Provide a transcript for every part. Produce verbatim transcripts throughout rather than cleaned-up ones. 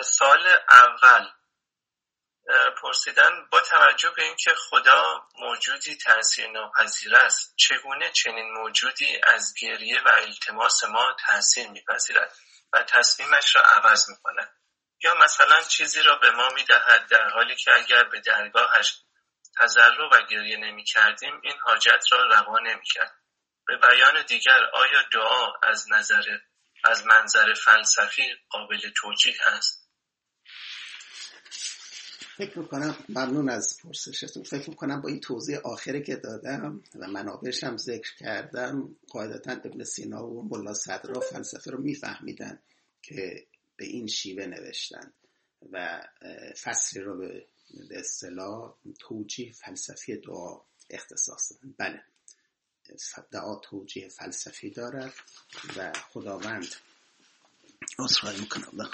سال اول پرسیدن با توجه به اینکه خدا موجودی تأثیر ناپذیر است، چگونه چنین موجودی از گریه و التماس ما تأثیر میپذیرد و تصمیمش را عوض میکند؟ یا مثلا چیزی را به ما میدهد در حالی که اگر به درگاهش تضرع و گریه نمی کردیم این حاجت را روا نمی کرد. به بیان دیگر، آیا دعا از نظر از منظر فلسفی قابل توجیه است؟ فکر میکنم ممنون از پرسشتون. فکر میکنم با این توضیح آخری که دادم و منابعش هم ذکر کردم قاعدتاً ابن سینا و ملا صدرا فلسفه رو میفهمیدن که به این شیوه نوشتن و فصلی رو به اصطلاح توجیه فلسفی دعا اختصاص دادن. بله، دعا توجیه فلسفی دارد و خداوند عذرخواهی میکنم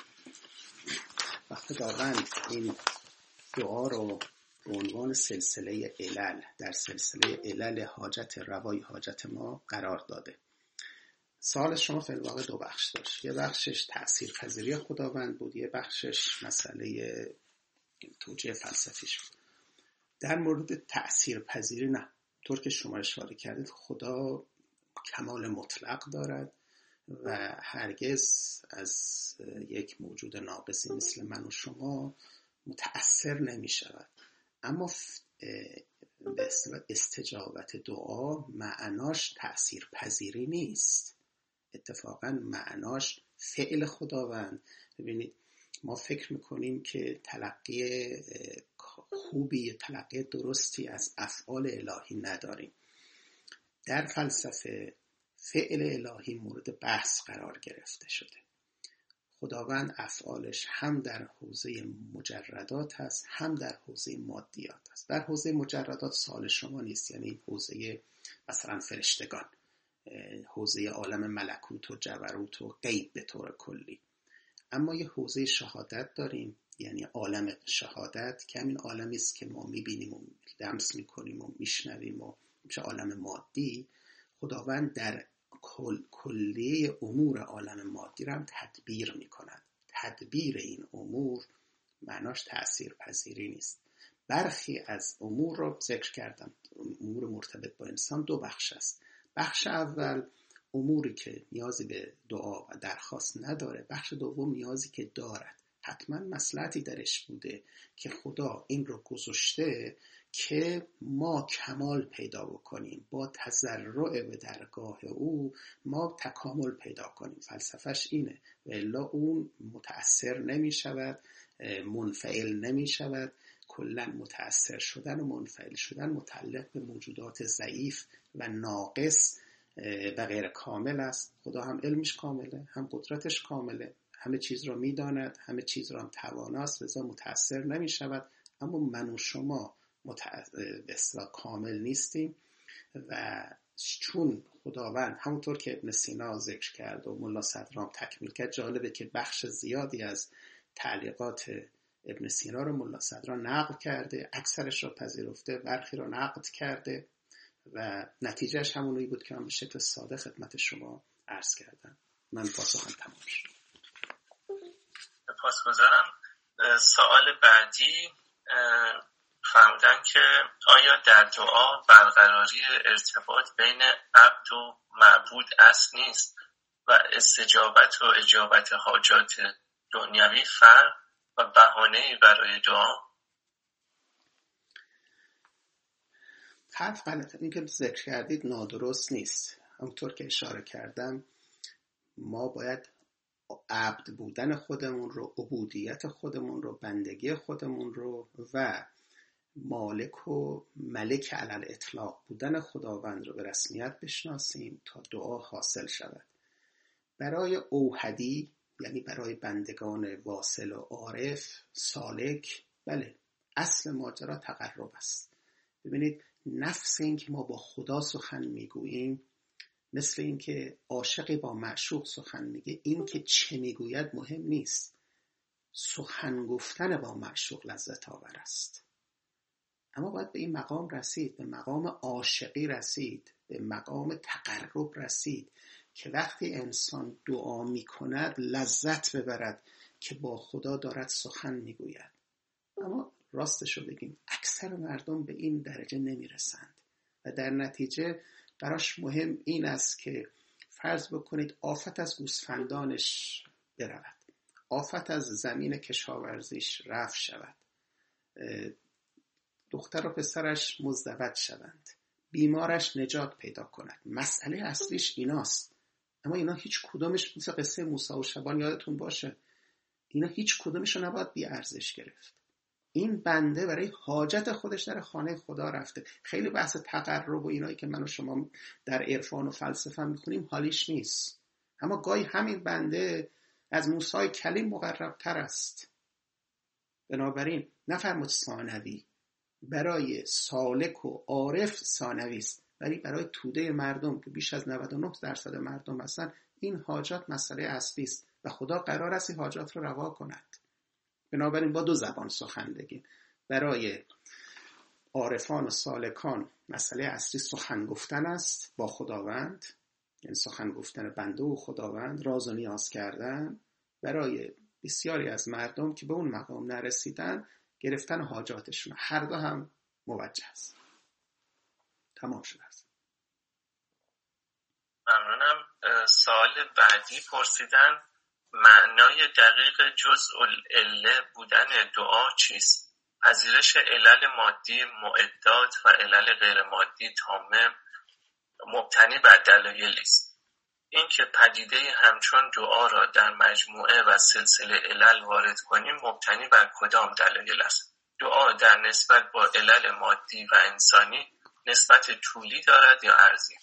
و خداوند این دعا رو به عنوان سلسله علل در سلسله علل حاجت روای حاجت ما قرار داده. سوال شما فی الواقع دو بخش داشت. یه بخشش تأثیر پذیری خداوند بود، یه بخشش مسئله توجیه فلسفیش بود. در مورد تأثیر پذیری نه، طور که شما اشاره کردید خدا کمال مطلق دارد و هرگز از یک موجود ناقصی مثل من و شما متأثر نمی شود. اما به اصطلاح استجابت دعا معناش تأثیر پذیری نیست، اتفاقا معناش فعل خداوند. ببینید ما فکر میکنیم که تلقی خوبی، تلقی درستی از افعال الهی نداریم. در فلسفه فعل الهی مورد بحث قرار گرفته شده. خداوند افعالش هم در حوزه مجردات هست هم در حوزه مادیات هست. در حوزه مجردات سوال شما نیست، یعنی حوزه مثلا فرشتگان، حوزه عالم ملکوت و جبروت و غیب به طور کلی. اما یه حوزه شهادت داریم، یعنی عالم شهادت که همین عالمی است که ما میبینیم و لمس میکنیم و میشنویم و میشه عالم مادی. خداوند در کل کلیه امور عالم مادی را هم تدبیر میکند. تدبیر این امور معناش تأثیر پذیری نیست. برخی از امور رو ذکر کردم، امور مرتبط با انسان دو بخش است. بخش اول اموری که نیازی به دعا و درخواست نداره، بخش دوم نیازی که دارد. حتما مصلحتی درش بوده که خدا این رو گذاشته که ما کمال پیدا بکنیم، با تضرع به درگاه او ما تکامل پیدا کنیم. فلسفهش اینه، و الا اون متأثر نمی شود، منفعل نمی شود. کلا متأثر شدن و منفعل شدن متعلق به موجودات ضعیف و ناقص و غیر کامل است. خدا هم علمش کامله، هم قدرتش کامله، همه چیز را میداند، همه چیز را هم تواناست، لذا متأثر نمی شود. اما من و شما به اصطلاح کامل نیستیم و چون خداوند همونطور که ابن سینا ذکر کرد و ملا صدرام تکمیل کرد، جالبه که بخش زیادی از تعلیقات ابن سینا رو ملا صدرا نقل کرده، اکثرش رو پذیرفته، برخی رو نقد کرده و نتیجهش همونی بود که من به شکل ساده خدمت شما عرض کردم. من پاسخم تمام شد. سپاسگزارم. سوال بعدی فرمودن که آیا در دعا برقراری ارتباط بین عبد و معبود اصل نیست و استجابت و اجابت حاجات دنیوی فرق و بهانه‌ای برای دعا؟ حرف غلطه. این که ذکر کردید نادرست نیست. همونطور که اشاره کردم ما باید عبد بودن خودمون رو، عبودیت خودمون رو، بندگی خودمون رو و مالک و ملک علل اطلاق بودن خداوند رو به رسمیت بشناسیم تا دعا حاصل شود. برای اوحدی یعنی برای بندگان واصل و عارف سالک، بله اصل ماجرا تقرب است. ببینید نفس این که ما با خدا سخن میگوییم مثل این که عاشقی با معشوق سخن میگه، این که چه میگوید مهم نیست، سخن گفتن با معشوق لذت آور است. اما باید به این مقام رسید، به مقام عاشقی رسید، به مقام تقرب رسید که وقتی انسان دعا میکند لذت ببرد که با خدا دارد سخن میگوید. اما راستشو بگیم اکثر مردم به این درجه نمیرسند و در نتیجه براش مهم این است که فرض بکنید آفت از گوسفندانش برود، آفت از زمین کشاورزیش رفع شود، دختر و پسرش مزدوج شوند، بیمارش نجات پیدا کند. مسئله اصلیش ایناست. اما اینا هیچ کدومش مثل قصه موسی و شبان یادتون باشه، اینا هیچ کدومش رو نباید بی ارزش گرفت. این بنده برای حاجت خودش در خانه خدا رفته. خیلی بحث تقرب و اینایی که من و شما در عرفان و فلسفه میکنیم حالیش نیست، اما گاهی همین بنده از موسی کلیم مقرب تر است. بنابراین نفرمود ثانوی، برای سالک و عارف ثانوی است، ولی برای توده مردم که بیش از نود و نه درصد مردم هستن این حاجات مسئله اصلی است و خدا قرار است این حاجات رو روا کند. بنابراین با دو زبان سخن بگیم. برای عارفان و سالکان مسئله اصلی سخن گفتن است با خداوند، یعنی سخن گفتن بنده و خداوند، راز و نیاز کردن. برای بسیاری از مردم که به اون مقام نرسیدن گرفتن حاجاتشون. هر دو هم موجه است. تمام شده است. ممنونم. سوال بعدی پرسیدن معنای دقیق جزء العله بودن دعا چیست؟ پذیرش علل مادی معدات و علل غیر مادی تامه مبتنی بر دلایلی است. این که پدیده همچون دعا را در مجموعه و سلسله علل وارد کنیم مبتنی بر کدام دلایل است؟ دعا در نسبت با علل مادی و انسانی نسبت طولی دارد یا عرضی؟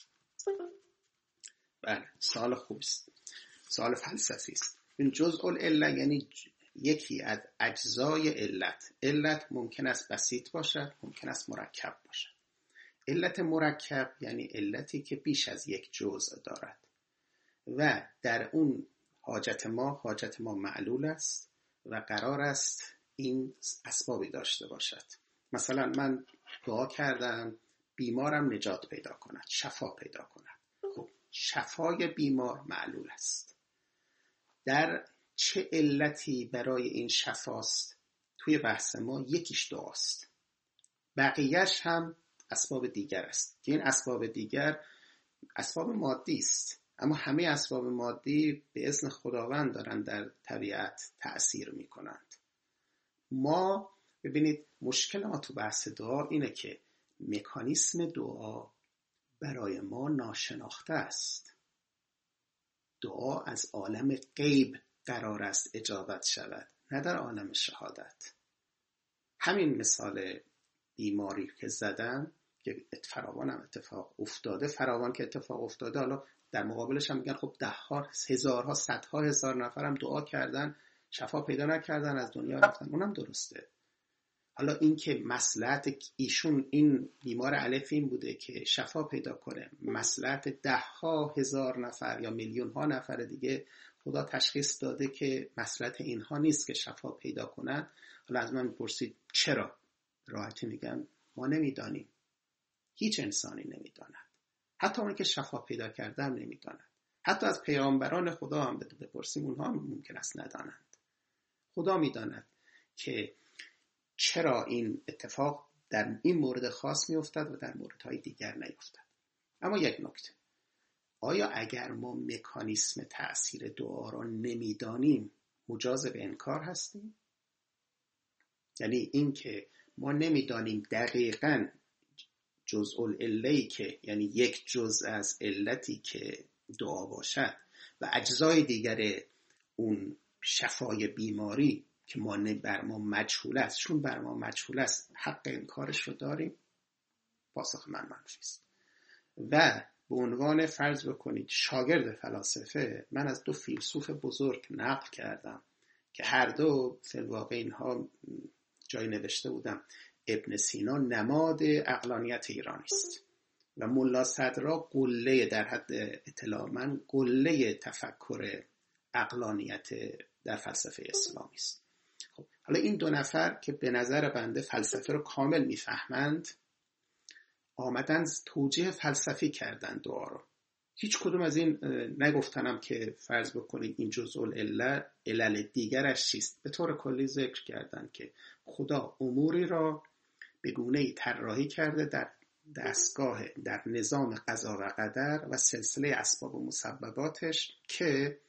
بله، سوال خوبی است. سوال فلسفی است. این جزء العله یعنی یکی از اجزای علت. علت ممکن است بسیط باشد، ممکن است مرکب باشد. علت مرکب یعنی علتی که بیش از یک جزء دارد و در اون حاجت ما حاجت ما معلول است و قرار است این اسبابی داشته باشد. مثلا من دعا کردم بیمارم نجات پیدا کند، شفا پیدا کند. خب شفای بیمار معلول است. در چه علتی برای این شفاست؟ توی بحث ما یکیش دعاست، بقیهش هم اسباب دیگر است که این اسباب دیگر اسباب مادی است، اما همه اسباب مادی به اذن خداوند دارن در طبیعت تأثیر می کنند. ما ببینید مشکل ما تو بحث دعا اینه که مکانیسم دعا برای ما ناشناخته است. دعا از عالم غیب قرار است اجابت شود، نه در عالم شهادت. همین مثال بیماری که زدم که فراوان هم اتفاق افتاده، فراوان که اتفاق افتاده، حالا در مقابلش هم میگن خب ده ها، هزارها، صدها هزار نفر هم دعا کردن شفا پیدا نکردن، از دنیا رفتن. اونم درسته. حالا این که مصلحت ایشون این بیمار الف این بوده که شفا پیدا کنه، مصلحت ده ها هزار نفر یا میلیون ها نفر دیگه خدا تشخیص داده که مصلحت اینها نیست که شفا پیدا کنن. حالا از من میپرسید چرا؟ راحتی میگم ما نمیدانیم. هیچ انسانی نمیداند. حتی اون که شفا پیدا کردن نمیداند. حتی از پیامبران خدا هم بپرسیم اونها هم ممکن است ندانند. خدا میداند که چرا این اتفاق در این مورد خاص میافتد و در موردهای دیگر نیفتد. اما یک نکته، آیا اگر ما مکانیسم تأثیر دعا را نمیدانیم مجاز به انکار هستیم؟ یعنی این که ما نمیدانیم دقیقاً جزء العله‌ای که یعنی یک جزء از علتی که دعا باشد و اجزای دیگر اون شفای بیماری که ما بر ما مجهول است، چون بر ما مجهول است حق انکارش رو داریم؟ پاسخ من منفی است. و به عنوان فرض بکنید شاگرد فلاسفه، من از دو فیلسوف بزرگ نقل کردم که هر دو فی الواقع اینها جای نوشته بودم ابن سینا نماد عقلانیت ایرانی است و ملا صدرا قله، در حد اطلاع من، قله تفکر عقلانیت در فلسفه اسلامی است. خب حالا این دو نفر که به نظر بنده فلسفه رو کامل میفهمند، آمدن توجیه فلسفی کردن دعا رو هیچ کدوم از این نگفتنم که فرض بکنید این جزء العلل علل دیگرش چیست. به طور کلی ذکر کردن که خدا اموری را به گونه‌ای طراحی کرده در دستگاه در نظام قضا و قدر و سلسله اسباب و مسبباتش که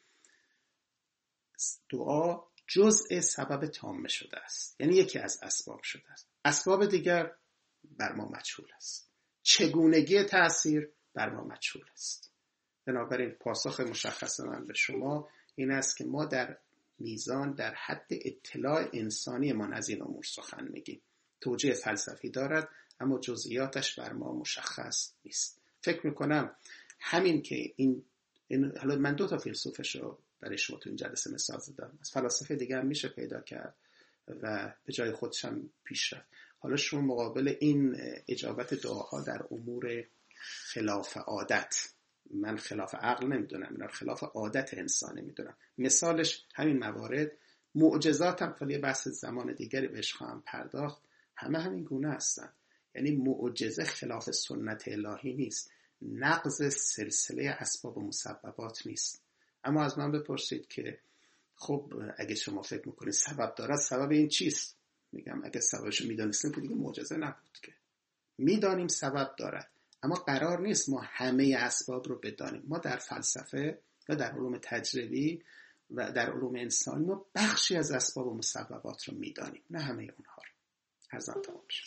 دعا جزء سبب تام شده است، یعنی یکی از اسباب شده است. اسباب دیگر بر ما مجهول است. چگونگی تأثیر بر ما مجهول است. بنابراین پاسخ مشخص من به شما این است که ما در میزان در حد اطلاع انسانی ما از این امور سخن میگیم. توجیه فلسفی دارد اما جزئیاتش بر ما مشخص نیست. فکر میکنم همین که این, این حالا من دو تا فیلسوفش رو برای شما تو این جلسه مثال زدم، از فلاسفه دیگه هم میشه پیدا کرد و به جای خودش هم پیش رفت. حالا شما مقابل این اجابت دعاها در امور خلاف عادت، من خلاف عقل نمیدونم، اینا خلاف عادت انسانی میدونم، مثالش همین موارد. معجزات هم خیلی بحث زمان دیگری بهش خواهم پرداخت، همه همین گونه هستن. یعنی معجزه خلاف سنت الهی نیست، نقض سلسله اسباب و مسببات نیست. اما از من بپرسید که خب اگه شما فکر میکنید سبب دارد، سبب این چیست؟ میگم اگه سببشو میدانستیم که دیگه معجزه نبود. که میدانیم سبب دارد، اما قرار نیست ما همه اسباب رو بدانیم. ما در فلسفه و در علوم تجربی و در علوم انسانی ما بخشی از اسباب و مسببات رو میدانیم، نه همه اونها رو. عرضم تمام شد.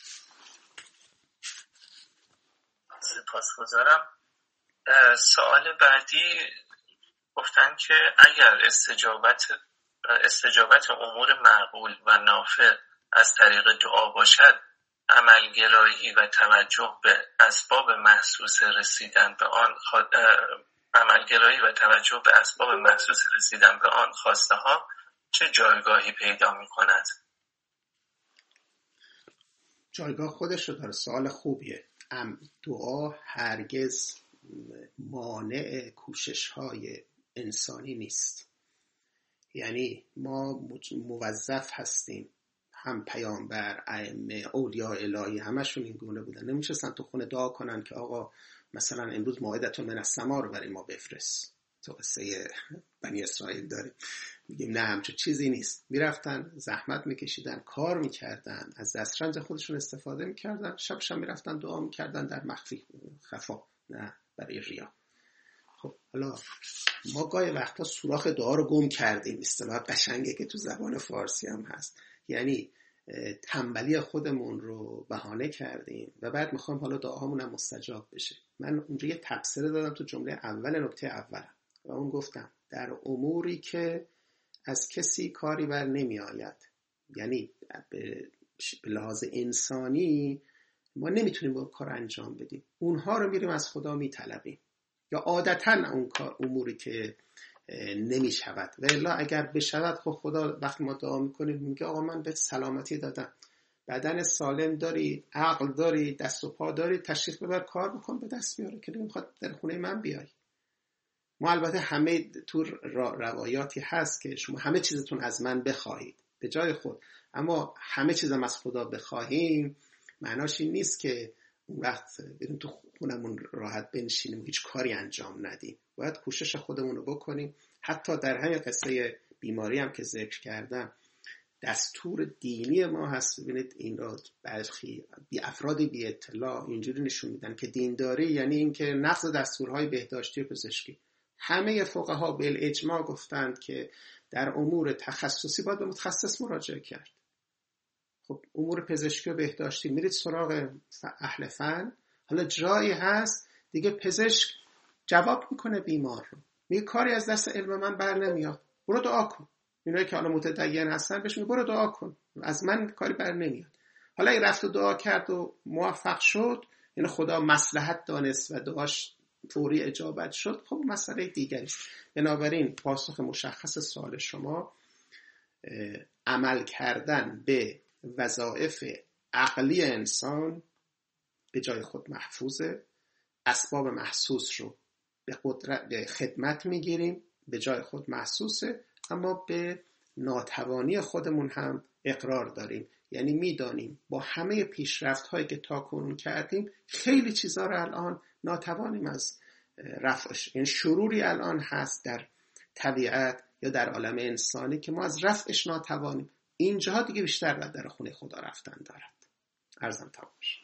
سپاسگزارم. سوال بعدی گفتن که اگر استجابت استجابت امور معقول و نافع از طریق دعا باشد، عملگرایی و توجه به اسباب محسوس رسیدن به آن خوا... عملگرایی و توجه به اسباب محسوس رسیدن به آن خواسته ها چه جایگاهی پیدا می کند؟ جایگاه خودش رو داره. سوال خوبیه. دعا هرگز مانع کوشش های انسانی نیست. یعنی ما موظف هستیم، هم پیامبر، ائمه، اولیاء الهی همشون این گونه بودن، نمیشستن تو خونه دعا کنن که آقا مثلا امروز موعدتون من السما رو برای ما بفرست. تو قصه بنی اسرائیل داریم، میگیم نه همچون چیزی نیست. میرفتن زحمت میکشیدن، کار میکردن، از دسترنج خودشون استفاده میکردن، شب شب میرفتن دعا میکردن در مخفی خفا، نه برای ریا. خب حالا ما گاهی وقتا سوراخ دعا رو گم کردیم، اصطلاح قشنگه که تو زبان فارسی هم هست. یعنی تنبلی خودمون رو بهانه کردیم و بعد میخوام حالا دعاهامون هم مستجاب بشه. من اونجا یه تبصره دادم تو جمله اول نکته اولم و اون گفتم در اموری که از کسی کاری بر نمی آید، یعنی به لحاظ انسانی ما نمیتونیم با کار انجام بدیم، اونها رو میریم از خدا میطلبیم، یا عادتاً اون کار اموری که نمی شود و الا اگر بشود خب خدا وقتی ما دعا میکنیم میگه آقا من به سلامتی دادم، بدن سالم داری، عقل داری، دست و پا داری، تشریف ببر کار بکن، به دست بیاره که نمیخواد در خونه من بیای. ما البته همه تو روایاتی هست که شما همه چیزتون از من بخواهید به جای خود، اما همه چیزم از خدا بخواهیم معناش این نیست که اون وقت بریم تو خونمون راحت بنشینیم و هیچ کاری انجام ندیم. باید کوشش خودمون رو بکنیم. حتی در همین قصه بیماری هم که ذکر کردم دستور دینی ما هست. ببینید این را برخی بی افرادی بی اطلاع اینجوری نشون میدن که دینداری یعنی این که نقض دستورهای بهداشتی و پزشکی. همه فقها بالاجماع گفتند که در امور تخصصی باید به متخصص مراجعه کرد. خب امور پزشکی و بهداشتی میرید سراغ اهل فن. حالا جایی هست دیگه پزشک جواب میکنه بیمار رو، میگه کاری از دست علم من بر نمیاد، برو دعا کن. اینایی که حالا متدین هستن بهش میگه برو دعا کن، از من کاری بر نمیاد. حالا این رفت و دعا کرد و موفق شد، یعنی خدا مصلحت دانست و دعاش فوری اجابت شد، خب مسئله دیگری. بنابراین پاسخ مشخص سوال شما عمل کردن به وظایف عقلی انسان به جای خود محفوظه. اسباب محسوس رو به قدرت به خدمت میگیریم، به جای خود محسوسه، اما به ناتوانی خودمون هم اقرار داریم. یعنی میدانیم با همه پیشرفت هایی که تا کنون کردیم خیلی چیزا رو الان ناتوانیم از رفعش. این شروری الان هست در طبیعت یا در عالم انسانی که ما از رفعش ناتوانیم. اینجاها دیگه بیشتر باید در خونه خدا رفتن دارد. عرضم تمام شد.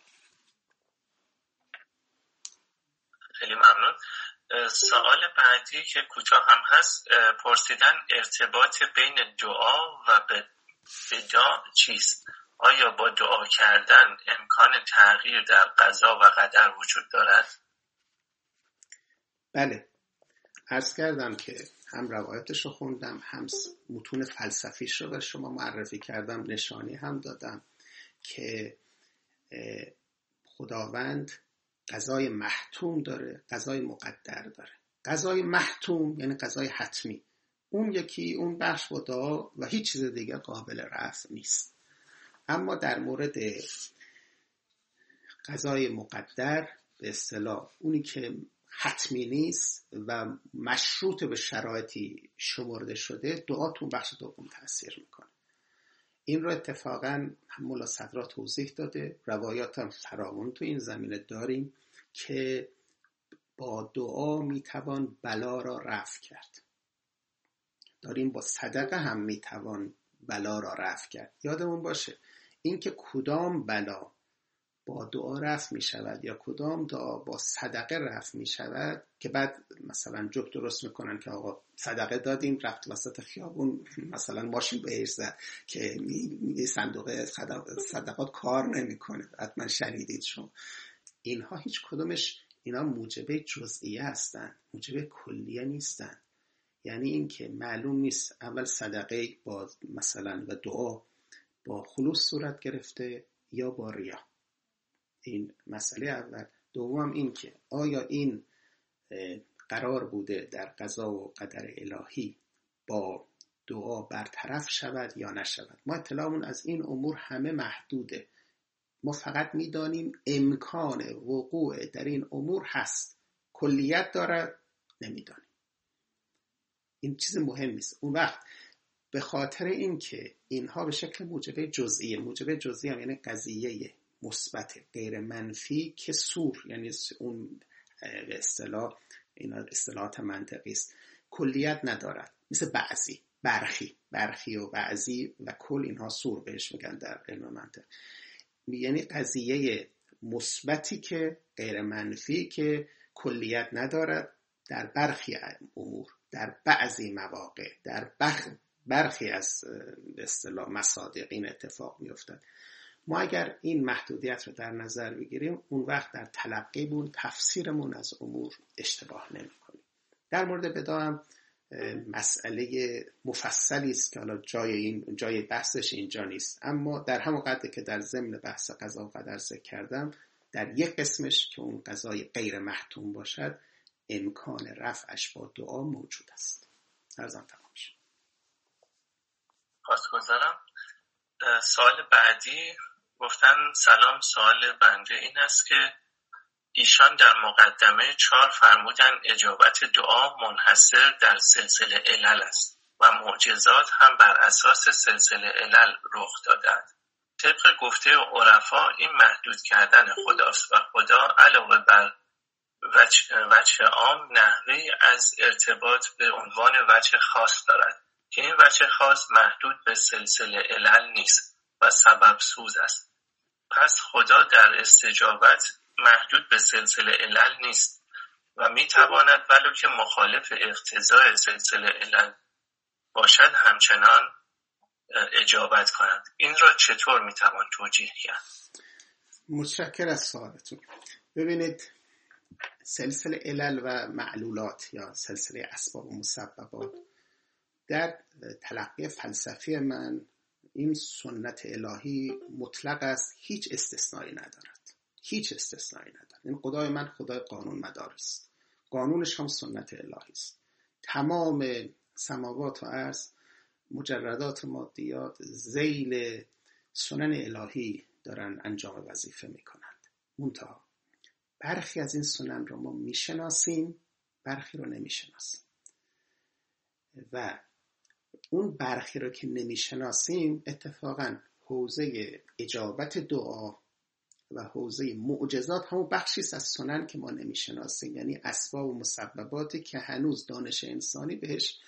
خیلی ممنون. سوال بعدی که کوتاه هم هست، پرسیدن ارتباط بین دعا و بدع چیست؟ آیا با دعا کردن امکان تغییر در قضا و قدر وجود دارد؟ بله، عرض کردم که هم روایتش رو خوندم، هم متون فلسفیش رو به شما معرفی کردم، نشانی هم دادم که خداوند قضای محتوم داره، قضای مقدر داره. قضای محتوم یعنی قضای حتمی، اون یکی اون بخش با دعا و هیچ چیز دیگه قابل رفع نیست. اما در مورد قضای مقدر به اصطلاح اونی که حتمی نیست و مشروط به شرایطی شمرده شده، دعا تو بخش دوم تأثیر میکنه. این رو اتفاقا مولا صدرا توضیح داده، روایات هم فراوان تو این زمینه داریم که با دعا میتوان بلا را رفع کرد. داریم با صدقه هم میتوان بلا را رفع کرد. یادمون باشه اینکه کدام بلا با دعا رفع می شود یا کدام دعا با صدقه رفع می شود، که بعد مثلا جوک درست میکنن که آقا صدقه دادیم رفت وسط خیابون مثلا ماشین بهش زد که می صندوق صدقات کار نمیکنه، حتما شنیدید شما. اینها هیچ کدومش اینا موجبه جزئیه هستن، موجبه کلیه نیستن. یعنی این که معلوم نیست اول صدقه با مثلا و دعا با خلوص صورت گرفته یا با ریا. این مسئله اول. دوم این که آیا این قرار بوده در قضا و قدر الهی با دعا برطرف شود یا نشود. ما اطلاعمون از این امور همه محدوده. ما فقط میدانیم امکان وقوع در این امور هست، کلیت دارد نمیدانیم. این چیز مهم نیست. اون وقت به خاطر این که اینها به شکل موجبه جزئیه، موجبه جزئی هم یعنی قضیه مثبت غیر منفی که سور، یعنی اون به اصطلاح اینا اصطلاحات منطقی است، کلیت ندارد. مثل بعضی، برخی، برخی و بعضی و کل، اینها سور بهش میگن در علم منطق. یعنی قضیه مثبتی که غیر منفی که کلیت ندارد در برخی امور، در بعضی مواقع، در بخ برخی از به اصطلاح مصادیق این اتفاق میافتد. ما اگر این محدودیت رو در نظر بگیریم، اون وقت در تلقیمون، تفسیرمون از امور اشتباه نمی‌کنیم. در مورد بدع هم مسئله مفصلی است که حالا جای این جای بحثش اینجا نیست، اما در همون قدر که در ضمن بحث قضا و قدر ذکر کردم، در یک قسمش که اون قضای غیر محتوم باشد، امکان رفعش با دعا موجود است. عرضم تمام شد. پاسگزارم. سوال بعدی گفتن سلام، سوال بنده این است که ایشان در مقدمه چهار فرمودن اجابت دعا منحصر در سلسله علل است و معجزات هم بر اساس سلسله علل رخ دادند. طبق گفته عرفا این محدود کردن خداست و خدا علاوه بر وجه, وجه عام نحوی از ارتباط به عنوان وجه خاص دارد که این وجه خاص محدود به سلسله علل نیست و سبب سوز است. پس خدا در استجابت محدود به سلسله علل نیست و میتواند ولو که مخالف اقتضای سلسله علل باشد همچنان اجابت کند. این را چطور میتوان توجیه کرد؟ متشکر از سوالتون. ببینید، سلسله علل و معلولات یا سلسله اسباب و مسببات در تلقی فلسفی من این سنت الهی مطلق است، هیچ استثنایی ندارد، هیچ استثنایی ندارد. این خدای من خدای قانون مدار است، قانونش هم سنت الهی است. تمام سماوات و ارض، مجردات مادیات ذیل سنن الهی دارن انجام وظیفه میکنند. منتها برخی از این سنن رو ما میشناسیم، برخی رو نمیشناسیم و اون برخی رو که نمیشناسیم اتفاقا حوزه اجابت دعا و حوزه معجزات همون بخشی از سنن که ما نمیشناسیم، یعنی اسباب و مسبباتی که هنوز دانش انسانی بهش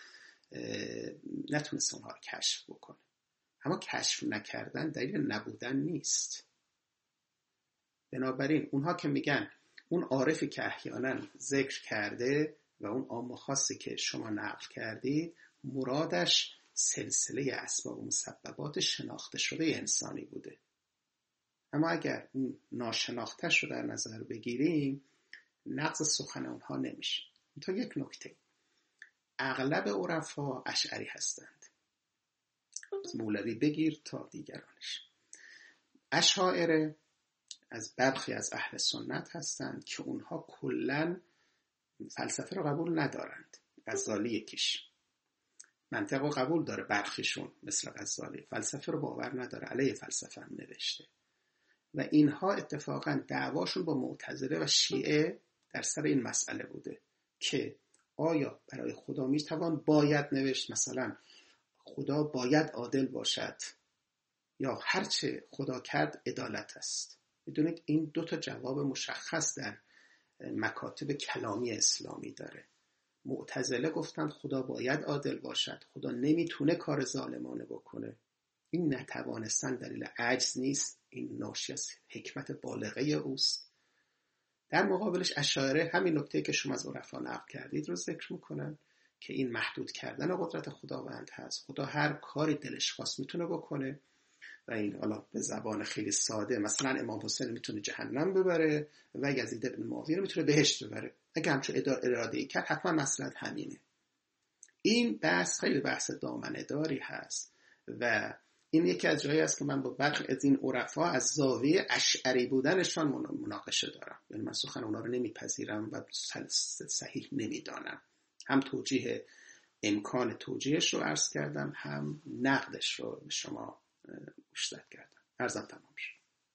نتونست اونها رو کشف بکنه. اما کشف نکردن دلیل نبودن نیست. بنابراین اونها که میگن اون عارفی که احیانا ذکر کرده و اون عام خاصی که شما نقل کردید مرادش سلسله اسباب و مسببات شناخته شده انسانی بوده. اما اگر اون ناشناخته‌اش رو در نظر بگیریم نقض سخن اونها نمیشه. تا یک نکته، اغلب عرفا اشعری هستند، از مولوی بگیر تا دیگرانش. اشاعره از برخی از اهل سنت هستند که اونها کلن فلسفه رو قبول ندارند. غزالی یکیش منطق رو قبول داره، برخیشون مثل غزالی فلسفه رو باور نداره، علیه فلسفه هم نوشته. و اینها اتفاقا دعواشون با معتزله و شیعه در سر این مسئله بوده که آیا برای خدا میتوان باید نوشت مثلا خدا باید عادل باشد یا هرچه خدا کرد عدالت است. میدونید این دو تا جواب مشخص در مکاتب کلامی اسلامی داره. معتزله گفتند خدا باید عادل باشد، خدا نمیتونه کار ظالمانه بکنه. این نتوانستن دلیل عجز نیست، این ناشی از حکمت بالغه اوست. در مقابلش اشاعره همین نکته که شما از عرفا نقل کردید رو ذکر میکنن که این محدود کردن قدرت خداوند هست. خدا هر کاری دلش خواست میتونه بکنه و این حالا به زبان خیلی ساده مثلا امام حسین میتونه جهنم ببره و یزید بن معاویه رو میتونه بهشت ببره. اگه همچون اراده ای کرد حتما مصلحت همینه. این بحث خیلی بحث دامنه داری هست و این یکی از جایی است که من با برخی از این عرفا از زاویه اشعری بودنشان مناقشه دارم. یعنی من سخن اونا رو نمیپذیرم و صحیح نمیدانم. هم توجیه امکان توجیهش رو عرض کردم، هم نقدش رو به شما گوشزد کردم. عرضم تمام شد.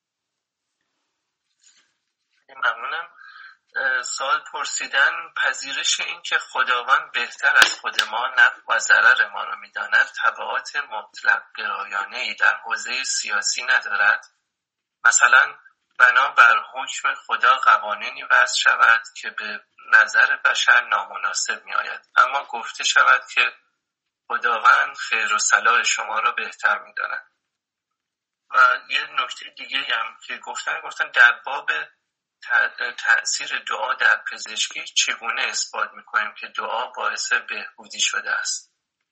ممنونم. سوال پرسیدن پذیرش این که خداوند بهتر از خود ما نفع و ضرر ما را می‌داند تبعات مطلق گرایانه‌ای در حوزه سیاسی ندارد؟ مثلا بنا بر حکم خدا قوانینی وضع شود که به نظر بشر نامناسب می‌آید، اما گفته شود که خداوند خیر و صلاح شما را بهتر می‌داند. و یه نکته دیگه هم که گفتن گفتن در باب تأثیر دعا در پزشکی چگونه اثبات میکنیم که دعا باعث بهبودی شده است؟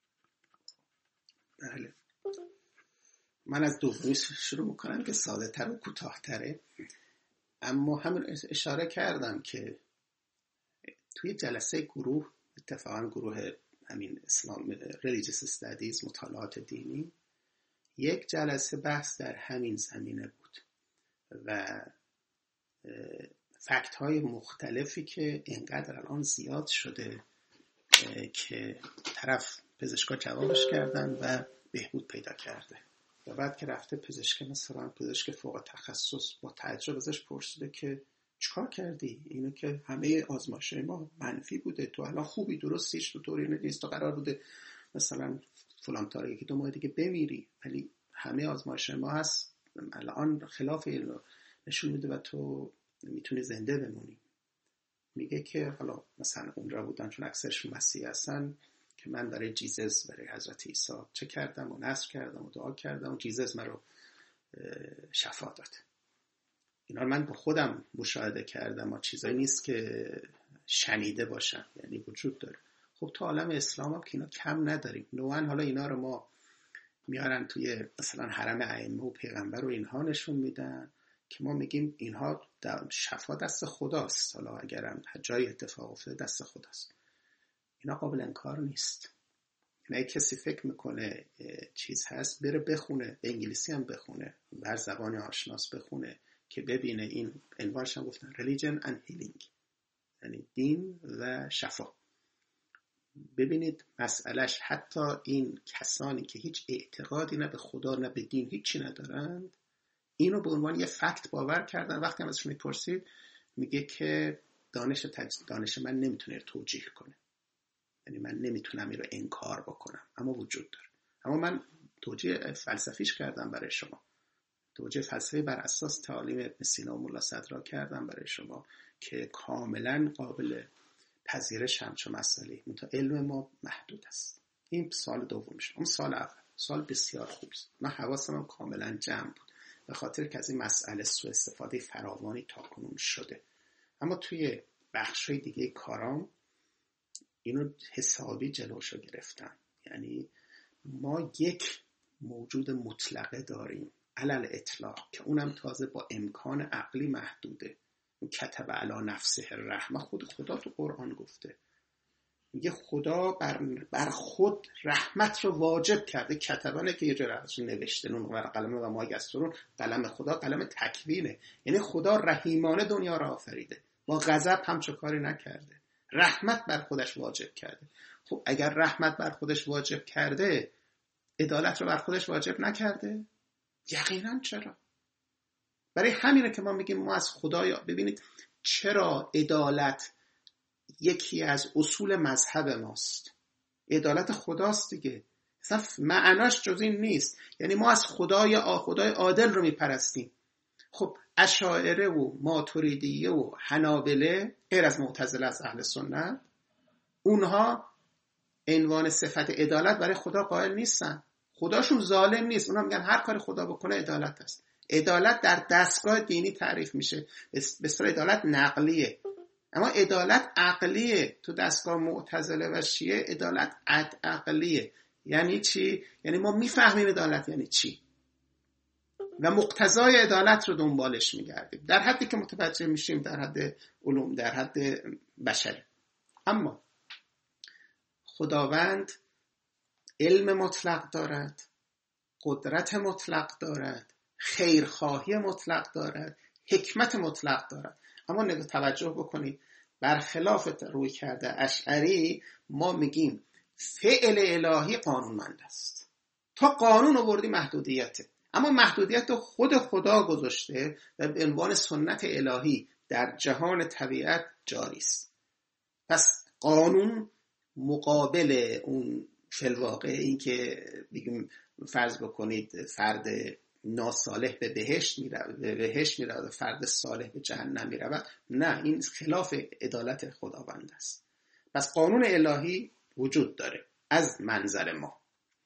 بله، من از دومی شروع میکنم که ساده تر و کوتاه تره. اما همین اشاره کردم که توی جلسه گروه، اتفاقا گروه همین اسلام Religious Studies مطالعات دینی، یک جلسه بحث در همین زمینه بود و فکت های مختلفی که اینقدر الان زیاد شده که طرف پزشکا جوابش کردن و بهبود پیدا کرده و بعد که رفته پزشک مثلا پزشک فوق تخصص با تجربه ازش پرسیده که چیکار کردی؟ اینو که همه آزمایش ما منفی بوده، تو الان خوبی، درستیش تو طوری نیست، تو قرار بوده مثلا فلان تاریخی که دو ماه دیگه بمیری، ولی همه آزمایش ما هست الان خلاف اینو نشون میده و تو میتونی زنده بمونی. میگه که حالا مثلا اونجا بودن چون اکثرشون مسیحی هستن که من برای جیزس، برای حضرت عیسی چه کردم و نذر کردم و دعا کردم و جیزس من رو شفا داد. اینا من با خودم مشاهده کردم و چیزایی نیست که شنیده باشم، یعنی وجود داره. خب تو عالم اسلام هم که اینا کم نداریم. نوعا حالا اینا رو ما میارن توی مثلا حرم ائمه و پیغمبر رو اینها نشون میدن که ما میگیم اینها شفا دست خداست. حالا اگرم جای اتفاق افتاده دست خداست. اینا قابل انکار نیست. یعنی کسی فکر میکنه چیز هست بره بخونه، به انگلیسی هم بخونه، هر زبانی آشناس بخونه که ببینه این عنوانش هم گفتن religion and healing، یعنی دین و شفا. ببینید مسئلهش حتی این کسانی که هیچ اعتقادی نه به خدا نه به دین هیچی ندارند اینو به عنوان یه فکت باور کردن. وقتی هم ازشون میپرسید میگه که دانش تج... دانش من نمیتونه توجیه کنه، یعنی من نمیتونم این رو انکار بکنم، اما وجود داره. اما من توجیه فلسفیش کردم برای شما. توجیه فلسفی بر اساس تعالیم ابن سینا و ملا صدرا کردم برای شما که کاملا قابل پذیرش همچو مسئله، منتها علم ما محدود است. این سال دومش. اون سال اول سال بسیار خوب است. من حواسم کاملا جمع بود به خاطر که از این مسئله سوء استفاده فراوانی تاکنون شده. اما توی بخشای دیگه کارام اینو حسابی جلوشو گرفتم. یعنی ما یک موجود مطلقه داریم علل اطلاق که اونم تازه با امکان عقلی محدوده. کتب علی نفسه الرحمه خود خدا تو قرآن گفته، میگه خدا بر, بر خود رحمت رو واجب کرده. کتبانه که یه جور ازش نوشته، نون و قلم و ما یسرون، قلم خدا قلم تکوینه. یعنی خدا رحیمانه دنیا رو آفریده، با غضب همچو کاری نکرده، رحمت بر خودش واجب کرده. خب اگر رحمت بر خودش واجب کرده، عدالت رو بر خودش واجب نکرده؟ یقینا چرا. برای همینه که ما میگیم ما از خدایا. ببینید چرا عدالت یکی از اصول مذهب ماست. عدالت خداست دیگه، اصلا معناش جز این نیست. یعنی ما از خدای آ خدای عادل رو میپرستیم. خب اشاعره و ماتریدیه و حنابله غیر از معتزله از اهل سنت، اونها عنوان صفت عدالت برای خدا قائل نیستن. خداشون ظالم نیست، اونها میگن هر کاری خدا بکنه عدالت است. عدالت در دستگاه دینی تعریف میشه به اصطلاح عدالت نقلیه، اما عدالت عقلیه. تو دستگاه معتزله و شیعه عدالت عقلیه. یعنی چی؟ یعنی ما میفهمیم عدالت یعنی چی و مقتضای عدالت رو دنبالش میگردیم در حدی که متوجه میشیم، در حد علوم، در حد بشری. اما خداوند علم مطلق دارد، قدرت مطلق دارد، خیرخواهی مطلق دارد، حکمت مطلق دارد. اما نگاه توجه بکنید، برخلاف روی کرده اشعری ما میگیم فعل الهی قانونمند است. تا قانون آوردی محدودیته، اما محدودیت خود خدا گذاشته و به عنوان سنت الهی در جهان طبیعت جاری است. پس قانون مقابل اون فی‌الواقع این که بگیم فرض بکنید فرد ناصالح به بهشت میره به بهشت میره و فرد صالح به جهنم میره، نه، این خلاف عدالت خداوند است. پس قانون الهی وجود داره از منظر ما.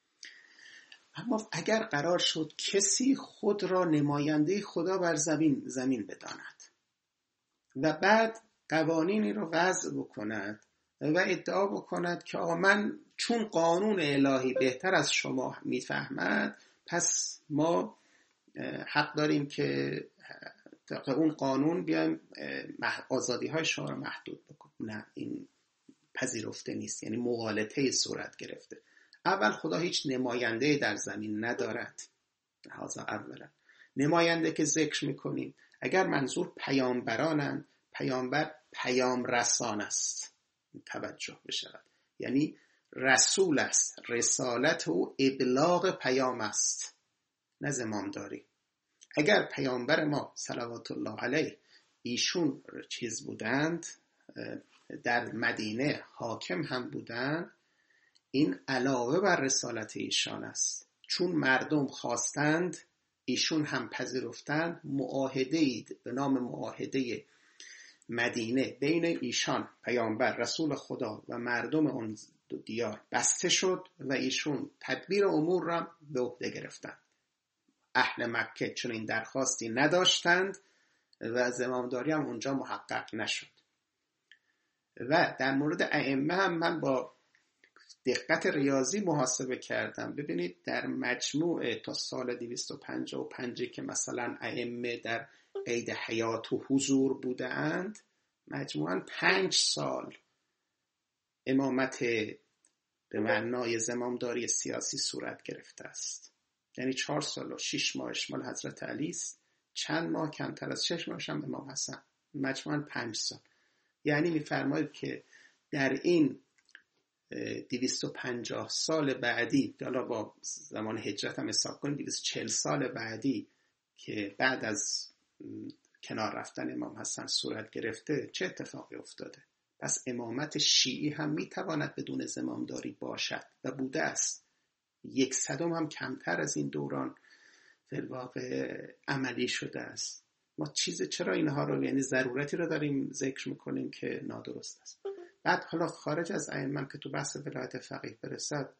اما اگر قرار شد کسی خود را نماینده خدا بر زمین زمین بداند و بعد قوانینی رو وضع بکند و ادعا بکند که آقا من چون قانون الهی بهتر از شما میفهمد، پس ما حق داریم که طبق اون قانون بیایم آزادی های شما رو محدود بکنیم. نه، این پذیرفته نیست. یعنی مغالطه صورت گرفته. اول خدا هیچ نماینده در زمین ندارد. هذا اولا. نماینده که ذکر میکنیم اگر منظور پیامبرانند، پیامبر پیام رسان است، توجه بشود. یعنی رسول است، رسالت او ابلاغ پیام است، نه زمامداری. اگر پیامبر ما صلوات الله علیه ایشون چیز بودند، در مدینه حاکم هم بودند، این علاوه بر رسالت ایشان است. چون مردم خواستند ایشون هم پذیرفتند، معاهده‌ای به نام معاهده مدینه بین ایشان پیامبر رسول خدا و مردم اون دیار بسته شد و ایشون تدبیر امور را به عهده گرفتند. اهل مکه چون این درخواستی نداشتند و زمامداری هم اونجا محقق نشد. و در مورد ائمه هم من با دقت ریاضی محاسبه کردم. ببینید در مجموع تا سال دویست و پنجاه و پنج که مثلا ائمه در قید حیات و حضور بودند، مجموعاً پنج سال امامت به معنای زمامداری سیاسی صورت گرفته است. یعنی چهار سال و شش ماهش مال حضرت علی است، چند ماه کمتر از شش ماهش هم امام حسن، مجموعاً پنج سال. یعنی می‌فرمایید که در این دویست و پنجاه سال بعدی، حالا با زمان هجرت هم حساب کنید دویست و چهل سال بعدی که بعد از کنار رفتن امام حسن صورت گرفته، چه اتفاقی افتاده؟ پس امامت شیعی هم میتواند بدون زمامداری باشد و بوده است. یک صدم هم کمتر از این دوران در واقع عملی شده است. ما چیز چرا اینها رو، یعنی ضرورتی رو داریم ذکر میکنیم که نادرست است. بعد حالا خارج از ائمه که تو بحث ولایت فقیه برسد،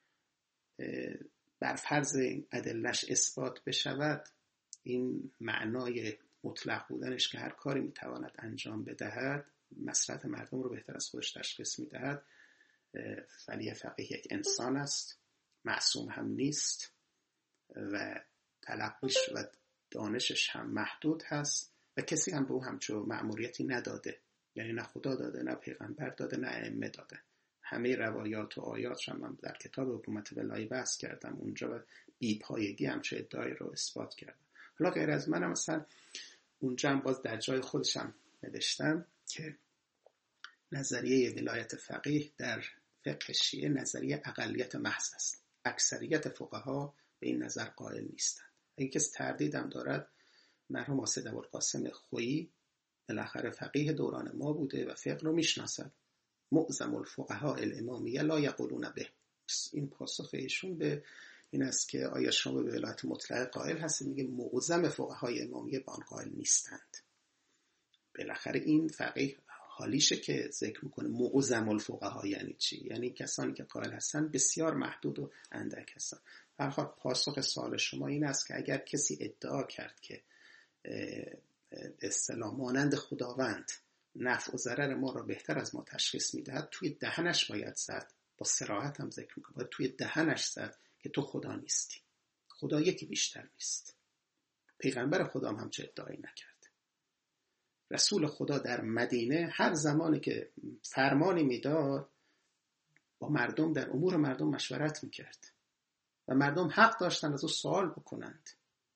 بر فرض این ادلش اثبات بشود، این معنای مطلق بودنش که هر کاری میتواند انجام بدهد مصلحت مردم رو بهتر از خودش تشخیص میدهد، ولی فقیه یک انسان است، معصوم هم نیست و تلقیش و دانشش هم محدود هست و کسی هم به او همچون مأموریتی نداده، یعنی نه خدا داده، نه پیغمبر داده، نه ائمه داده. همه روایات و آیات هم, هم در کتاب حکومت ولایی بحث کردم، اونجا بی پایگی همچون ادعای رو اثبات کردم. حالا غیر از منم مثلا اونجا هم باز در جای خودشم نوشتم که نظریه ولایت فقیه در فقه شیعه نظریه اقلیت محض است. اکثریت فقها به این نظر قائل نیستند. اگه کسی تردیدم دارد، مرحوم حاسد ابوالقاسم خویی بالاخره فقیه دوران ما بوده و فقه رو میشناسد. معظم الفقهاء الامامیه لا یقولون به. این پاسخ ایشون به این است که آیا شما به ولایت مطلق قائل هستید؟ میگه معظم فقهای امامیه به آن قائل نیستند. بالاخره این فقیه حالیشه که ذکر میکنه معظم الفقها یعنی چی؟ یعنی کسانی که قائل هستن بسیار محدود و اندک هستن. در حال پاسخ سوال شما این است که اگر کسی ادعا کرد که به اصطلاح مانند خداوند نفع و ضرر ما را بهتر از ما تشخیص میدهد، توی دهنش باید زد. با صراحت هم ذکر میکنه، باید توی دهنش زد که تو خدا نیستی. خدا یکی بیشتر نیست. پیغمبر خدا هم همچه ادعایی نکرد. رسول خدا در مدینه هر زمانی که فرمانی میداد با مردم در امور مردم مشورت میکرد و مردم حق داشتن از او سوال بکنند.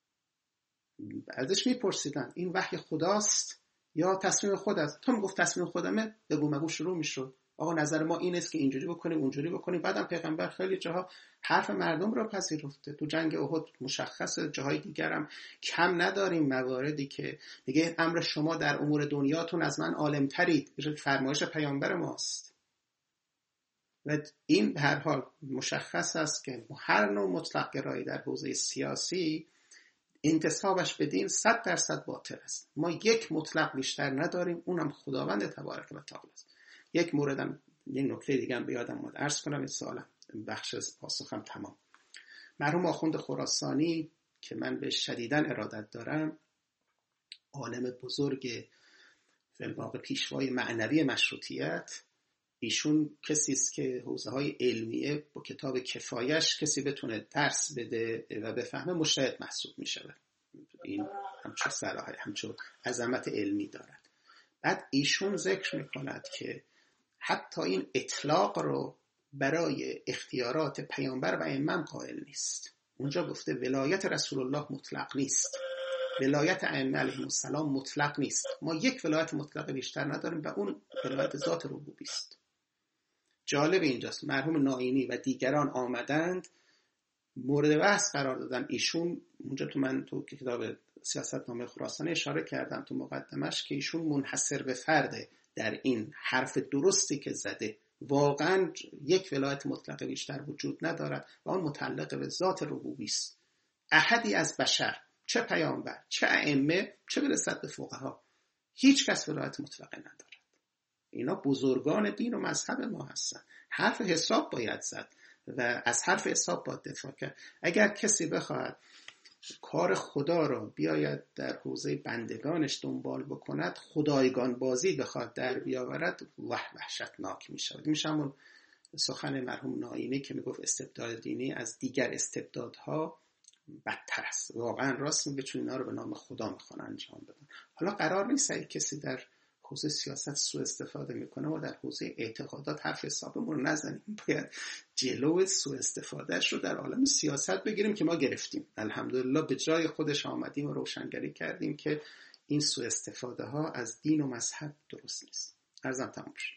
ازش میپرسیدن این وحی خداست یا تصمیم خود است؟ تا میگفت تصمیم خودمه، بگو مگو شروع میشد. آقا نظر ما این است که اینجوری بکنیم اونجوری بکنیم. بعدم پیغمبر خیلی جاها حرف مردم را پذیرفته. تو جنگ احد مشخصه، جاهای دیگر هم کم نداریم مواردی که میگه امر شما در امور دنیاتون از من عالم ترید. فرمایش پیامبر ماست و این به هر حال مشخص است که هر نوع مطلق گرایی در حوزه سیاسی انتسابش به دین صد درصد باطل است. ما یک مطلق بیشتر نداریم، اونم خداوند تبارک و تعالی است. یک موردم، یک نکته دیگه هم به یادم اومد عرض کنم، این سوالم بخش از پاسخم تمام. مرحوم آخوند خراسانی که من به شدیداً ارادت دارم، عالم بزرگ در واقع پیشوای معنوی مشروطیت، ایشون کسی است که حوزه های علمیه با کتاب کفایش کسی بتونه درس بده و بفهمه مجتهد محسوب می شود. این همچون صلاحیت، همچون عظمت علمی دارد. بعد ایشون ذکر می کند که حتی این اطلاق رو برای اختیارات پیامبر و ائمه قائل نیست. اونجا گفته ولایت رسول الله مطلق نیست، ولایت ائمه علیهم السلام مطلق نیست. ما یک ولایت مطلق بیشتر نداریم و اون ولایت ذات ربوبی است. جالب اینجاست مرحوم ناینی و دیگران آمدند مورد بحث قرار دادن. ایشون اونجا تو من تو کتاب سیاستنامه خراسانی اشاره کردم تو مقدمش که ایشون منحصر به فرده در این حرف درستی که زده. واقعا یک ولایت مطلق بیشتر وجود ندارد و آن متعلق به ذات ربوبی است. احدی از بشر، چه پیامبر چه ائمه چه برسد به فقها، هیچ کس ولایت مطلقه ندارد. اینا بزرگان دین و مذهب ما هستن. حرف حساب باید زد و از حرف حساب باید دفاع کرد. اگر کسی بخواهد کار خدا را بیاید در حوزه بندگانش دنبال بکند، خدایگان بازی بخواد در بیاورد، وح وحشتناک می شود. میشه همون سخن مرحوم ناینی که میگفت استبداد دینی از دیگر استبدادها بدتر است. واقعا راست میگه، چون اینا رو به نام خدا میخوان انجام بدن. حالا قرار نیست اگه کسی در حوزه سیاست سوء استفاده میکنه و در حوزه اعتقادات حرف حسابمون رو نزنیم. باید جلو سوء استفادهش رو در عالم سیاست بگیریم که ما گرفتیم. الحمدلله به جای خودش آمدیم و روشنگری کردیم که این سوء استفاده ها از دین و مذهب درست نیست. عرضم تمام شد.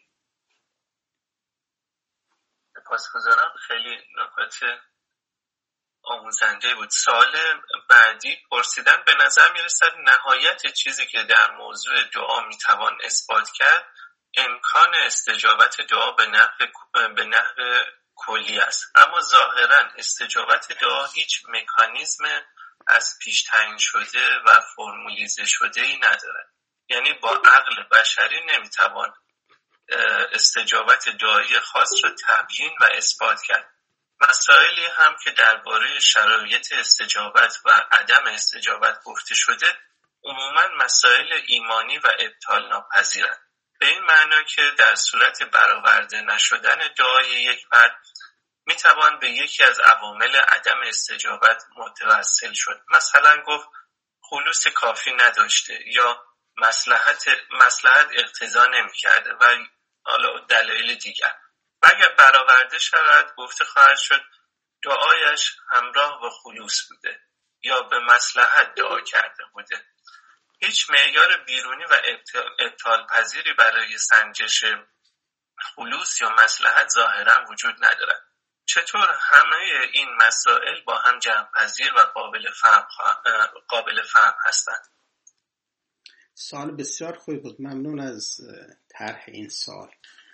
سپاسگزارم، خیلی نکات آموزنده بود. سال بعدی پرسیدن به نظر میرسد نهایت چیزی که در موضوع دعا میتوان اثبات کرد امکان استجابت دعا به نحو به نحو کلی است، اما ظاهرا استجابت دعا هیچ مکانیزم از پیش تعیین شده و فرمولیزه شده ای ندارد. یعنی با عقل بشری نمیتوان استجابت دعایی خاص را تبیین و اثبات کرد. مسائلی هم که درباره شرایط استجابت و عدم استجابت گفته شده عموماً مسائل ایمانی و ابطال ناپذیرند، به این معنا که در صورت برآورده نشدن دعای یک فرد میتوان به یکی از عوامل عدم استجابت متوسل شد. مثلا گفت خلوص کافی نداشته یا مصلحت مصلحت اقتضا نمی‌کرده و حالا دلایل دیگر. و اگر برآورده شود گفته خواهد شد دعایش همراه با خلوص بوده یا به مصلحت دعا کرده بوده. هیچ معیار بیرونی و ابطال پذیری برای سنجش خلوص یا مصلحت ظاهرا وجود ندارد. چطور همه این مسائل با هم جمع پذیر و قابل فهم قابل فهم هستند؟ سوال بسیار خوبی بود. ممنون از طرح این سوال.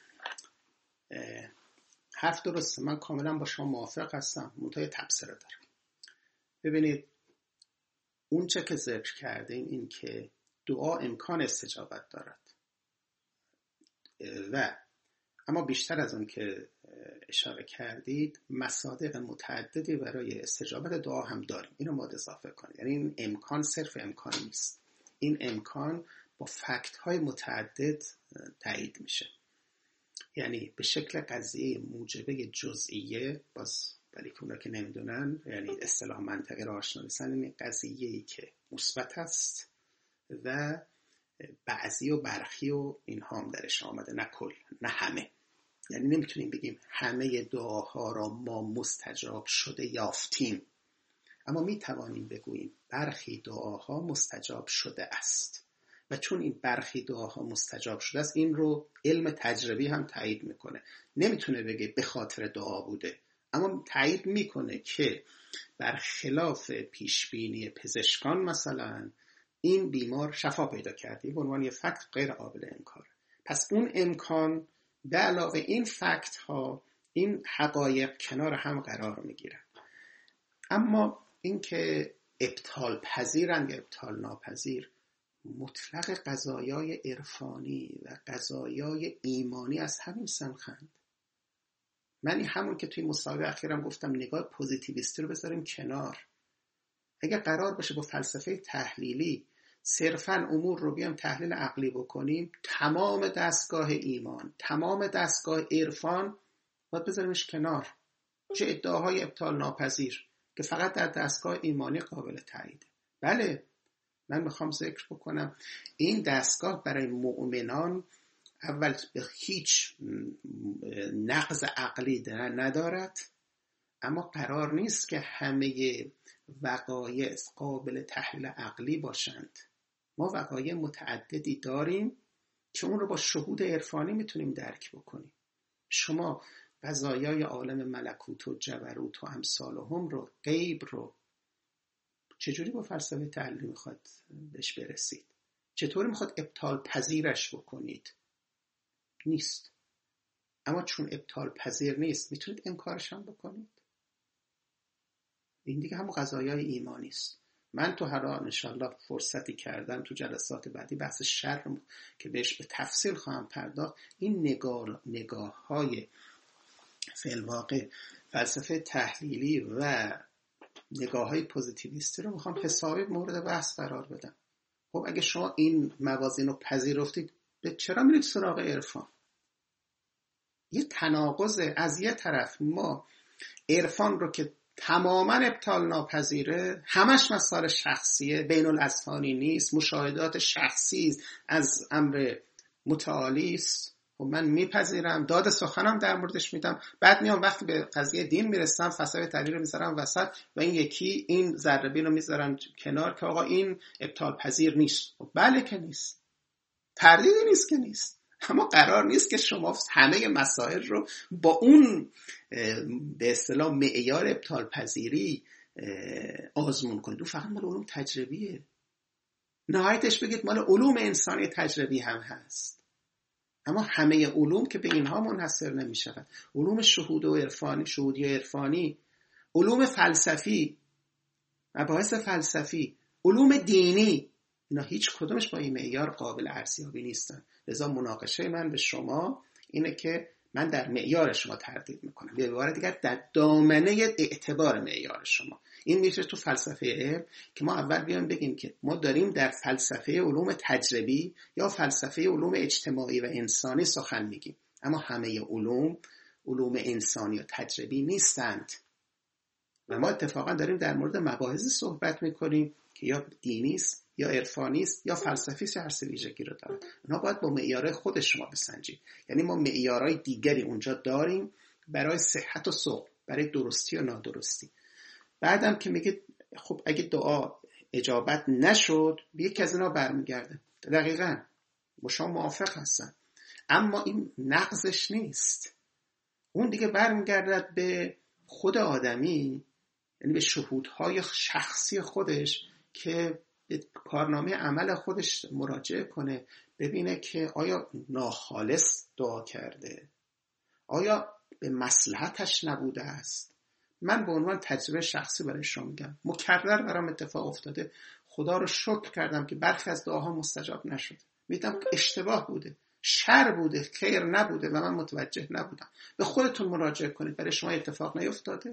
حرف درسته، من کاملا با شما موافق هستم، منتها تبصره دارم. ببینید اون چه که ذکر کردیم این که دعا امکان استجابت دارد و اما بیشتر از اون که اشاره کردید مصادیق متعددی برای استجابت دعا هم داریم. اینو باید اضافه کنید. یعنی این امکان صرف امکان نیست، این امکان با فکت های متعدد تایید میشه. یعنی به شکل قضیه موجبه جزئیه، باز برای که اونا که نمیدونن یعنی اصطلاح منطقی را آشنا نیستن، این قضیه‌ای که مثبت است و بعضی و برخی و اینها هم درش آمده، نه کل نه همه. یعنی نمیتونیم بگیم همه دعاها را ما مستجاب شده یافتیم، اما میتوانیم بگوییم برخی دعاها مستجاب شده است و چون این برخی دعاها مستجاب شده است این رو علم تجربی هم تایید میکنه. نمیتونه بگه به خاطر دعا بوده، اما تایید میکنه که برخلاف پیشبینی پزشکان مثلا این بیمار شفا پیدا کرده، به عنوان یک فکت غیر قابل انکار. پس اون امکان به علاوه این فکت ها این حقایق کنار هم قرار میگیرن. اما اینکه ابطال پذیرند یا ابطال ناپذیر، مطلق قضایای عرفانی و قضایای ایمانی از همین سنخند. من همون که توی مصاحبه اخیرم گفتم نگاه پوزیتیویستی رو بذاریم کنار. اگر قرار باشه با فلسفه تحلیلی صرفاً امور رو بیام تحلیل عقلی بکنیم، تمام دستگاه ایمان، تمام دستگاه عرفان باید بذاریمش کنار. چه ادعاهای ابطال ناپذیر که فقط در دستگاه ایمانی قابل تاییده. بله، من میخوام ذکر بکنم این دستگاه برای مؤمنان اول به هیچ نقض عقلی ندارد، اما قرار نیست که همه وقایع قابل تحلیل عقلی باشند. ما وقایع متعددی داریم که اون رو با شهود عرفانی میتونیم درک بکنیم. شما قضایای عالم ملکوت و جبروت و امثالهم رو، غیب رو، چجوری با فلسفه تحلیلی میخواد بهش برسید؟ چطوری میخواد ابطال پذیرش بکنید؟ نیست. اما چون ابطال پذیر نیست میتونید انکارش هم بکنید. این دیگه هم قضایای ایمانی است. من تو هر حال انشالله فرصتی کردم تو جلسات بعدی بحث شر که بهش به تفصیل خواهم پرداخت، این نگاه نگاه های فی الواقع فلسفه تحلیلی و نگاه های پوزیتیویستی رو میخوام حسابی مورد بحث قرار بدم. خب اگه شما این موازین رو پذیرفتید، به چرا میرید سراغ عرفان؟ یه تناقض. از یه طرف ما عرفان رو که تماما ابطال ناپذیره، همش مسائل شخصیه، بین الاذهانی نیست، مشاهدات شخصی از امر متعالی است، و من میپذیرم، داد سخنم در موردش میدم، بعد میام وقتی به قضیه دین میرسم فلسفه تحلیل رو میذارم وسط و این یکی این ذره بین رو میذارم کنار که آقا این ابطال پذیر نیست. بله که نیست، تردیدی نیست که نیست، اما قرار نیست که شما همه مسائل رو با اون به اصطلاح معیار ابطال پذیری آزمون کنید. اون فقط مال علوم تجربیه. نهایتش بگید مال علوم انسانی تجربی هم هست، اما همه علوم که به اینها منحصر نمی شود. علوم شهود و عرفانی، شهودی و عرفانی، علوم فلسفی مباحث فلسفی، علوم دینی، اینا هیچ کدومش با این معیار قابل ارزیابی نیستن. لذا مناقشه من به شما اینه که من در معیار شما تردید میکنم، به عبارت دیگر در دامنه اعتبار معیار شما. این میشه تو فلسفه علم که ما اول بیایم بگیم که ما داریم در فلسفه علوم تجربی یا فلسفه علوم اجتماعی و انسانی سخن میگیم، اما همه علوم علوم انسانی و تجربی نیستند و ما اتفاقا داریم در مورد مباحثی صحبت میکنیم که یا دینی است یا عرفانی است یا فلسفی است یا هر سه ویژگی رو داره. اونا باید با معیارهای خود شما بسنجید. یعنی ما معیارهای دیگری اونجا داریم برای صحت و سقم، برای درستی و نادرستی. بعدم که میگه خب اگه دعا اجابت نشد، به یکی از اینا برمیگرده. دقیقاً با شما موافق هستم، اما این نقضش نیست. اون دیگه برمیگردد به خود آدمی، یعنی به شهودهای شخصی خودش که به کارنامه عمل خودش مراجعه کنه، ببینه که آیا ناخالص دعا کرده، آیا به مصلحتش نبوده است. من به عنوان تجربه شخصی برای شما میگم، مکرر برام اتفاق افتاده، خدا رو شکر کردم که برخی از دعاها مستجاب نشد. میدم اشتباه بوده، شر بوده، خیر نبوده و من متوجه نبودم. به خودتون مراجعه کنید، برای شما اتفاق نیفتاده؟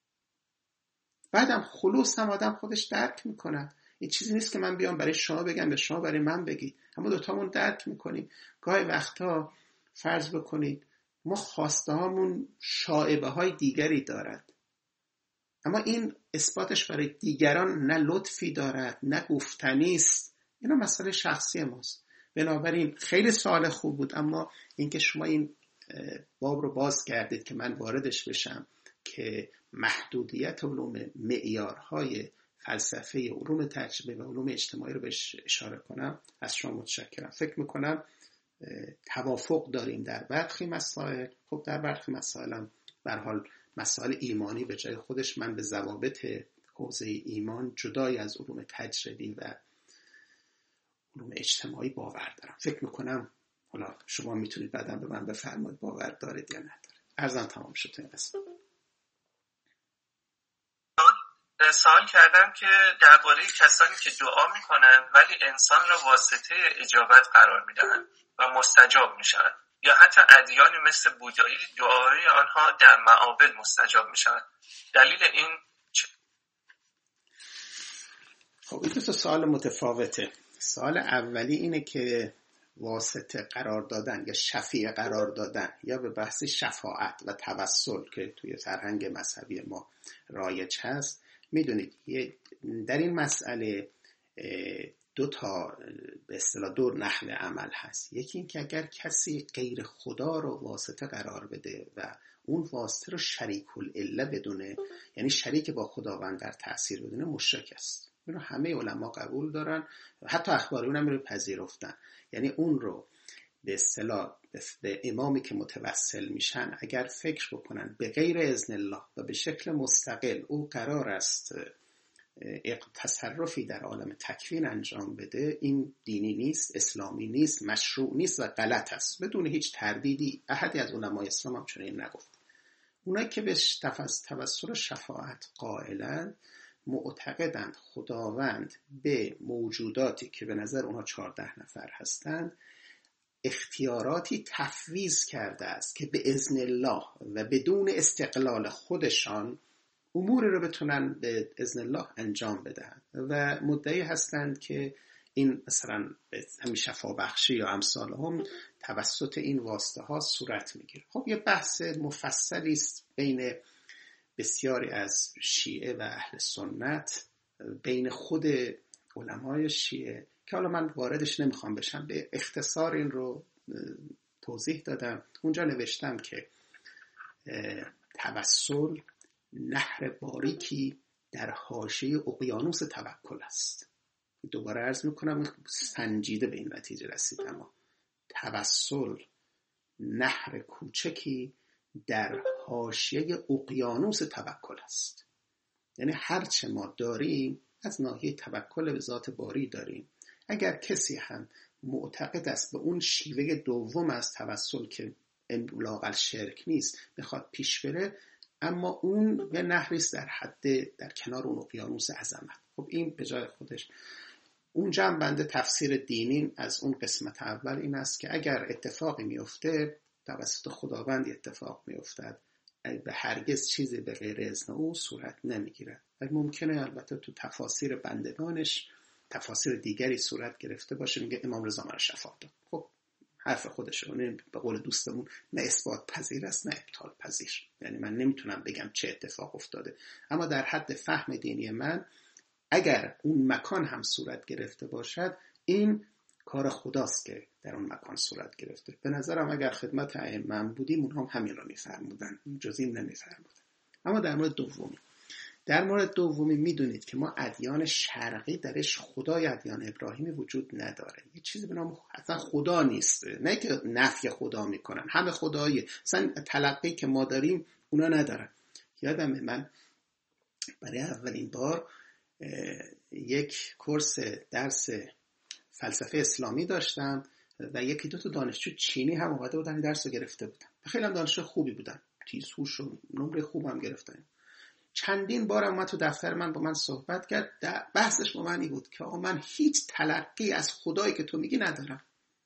بعدم خلوص هم آدم خودش درک میکنه. این چیزی نیست که من بیام برای شما بگم به شما برای من بگید، اما دوتامون درک میکنیم. گاهی وقتا فرض بکنید ما خواسته هامون شائبه های دیگری دارد، اما این اثباتش برای دیگران نه لطفی دارد نه گفتنی است. اینا مسئله شخصی ماست. بنابراین خیلی سوال خوب بود، اما اینکه شما این باب رو باز کردید که من واردش بشم که محدودیت علوم معیارهای فلسفه علوم تجربه و علوم اجتماعی رو بهش اشاره کنم، از شما متشکرم. فکر میکنم توافق داریم در برخی مسائل. خب در برخی مسائل هم به هر حال مسائل ایمانی به جای خودش من به ضوابط حوزه ایمان جدای از علوم تجربی و علوم اجتماعی باور دارم. فکر میکنم حالا شما میتونید بعدا به من بفرمایید باور دارید یا ندارید. عرضم تمام شد این قسمت. سوال کردم که درباره کسانی که دعا میکنن ولی انسان را واسطه اجابت قرار میدن و مستجاب میشن، یا حتی ادیانی مثل بودایی دعای آنها در معابد مستجاب میشن، دلیل این چه؟ خب این دو سوال متفاوته. سوال اولی اینه که واسطه قرار دادن یا شفیع قرار دادن یا به بحث شفاعت و توسل که توی فرهنگ مذهبی ما رایج هست. میدونید در این مسئله دو تا به اصطلاح دو نحوه عمل هست. یکی این که اگر کسی غیر خدا رو واسطه قرار بده و اون واسطه رو شریک العله بدونه، یعنی شریک با خداوند در تأثیر بدونه، مشرک است. اینو همه علما قبول دارن، حتی اخباریون هم رو پذیرفتن. یعنی اون رو به اصطلاح به امامی که متوسل میشن اگر فکر بکنن به غیر اذن الله و به شکل مستقل او قرار است تصرفی در عالم تکوین انجام بده، این دینی نیست، اسلامی نیست، مشروع نیست و غلط است. بدون هیچ تردیدی احدی از علمای اسلام هم چنین نگفت. اونایی که به توسل شفاعت قائلند معتقدند خداوند به موجوداتی که به نظر اونها چهارده نفر هستند اختیاراتی تفویض کرده است که به اذن الله و بدون استقلال خودشان اموری رو بتونن به اذن الله انجام بدهند و مدعی هستند که این مثلا همین شفا بخشی یا امثال هم توسط این واسطه ها صورت میگیره. خب یه بحث مفصلی است بین بسیاری از شیعه و اهل سنت، بین خود علمای شیعه که حالا من واردش نمیخوام بشم، به اختصار این رو توضیح دادم. اونجا نوشتم که توسل نهر باریکی در حاشیه اقیانوس توکل است. دوباره عرض میکنم سنجیده به این نتیجه رسیدم. اما توسل نهر کوچکی در حاشیه اقیانوس توکل است. یعنی هرچه ما داریم از ناحیه توکل به ذات باری داریم. اگر کسی هم معتقد است به اون شیوه دوم از توسل که لااقل شرک نیست میخواد پیش بره، اما اون به نحویست در حد در کنار اون اقیانوس عظمت. خب این به جای خودش. اونجا هم بنده تفسیر دینی از اون قسمت اول این است که اگر اتفاقی میفته توسط خداوند اتفاق میافتد، به هرگز چیزی به غیر اذن او صورت نمیگیرد. ممکنه البته تو تفاسیر بندگانش تفاسیر دیگری صورت گرفته باشه، میگه امام رضا من شفا داد. خب حرف خودشه، به قول دوستمون نه اثبات پذیر است نه ابطال پذیر، یعنی من نمیتونم بگم چه اتفاق افتاده، اما در حد فهم دینی من اگر اون مکان هم صورت گرفته باشد این کار خداست که در اون مکان صورت گرفته. به نظرم اگر خدمت ائمه بودیم اونها هم همین رو میفرمودن، جز این نمیفرمودن. اما در مورد دومی در مورد دومی میدونید که ما ادیان شرقی درش خدای ادیان ابراهیمی وجود نداره. یه چیزی به نام اصلا خدا نیست، نه که نفی خدا میکنن، همه خداییه. اصلا تلقی که ما داریم اونا ندارن. یادمه من برای اولین بار یک کورس درس فلسفه اسلامی داشتم و یکی دو تا دانشجو چینی هم اومده بودن درس رو گرفته بودن. خیلی هم دانشجو خوبی بودن، تیزهوش و نمره خوبم گرفتن. چندین بار اومد تو دفتر من با من صحبت کرد. بحثش با من این بود که آقا من هیچ تلقی از خدایی که تو میگی ندارم.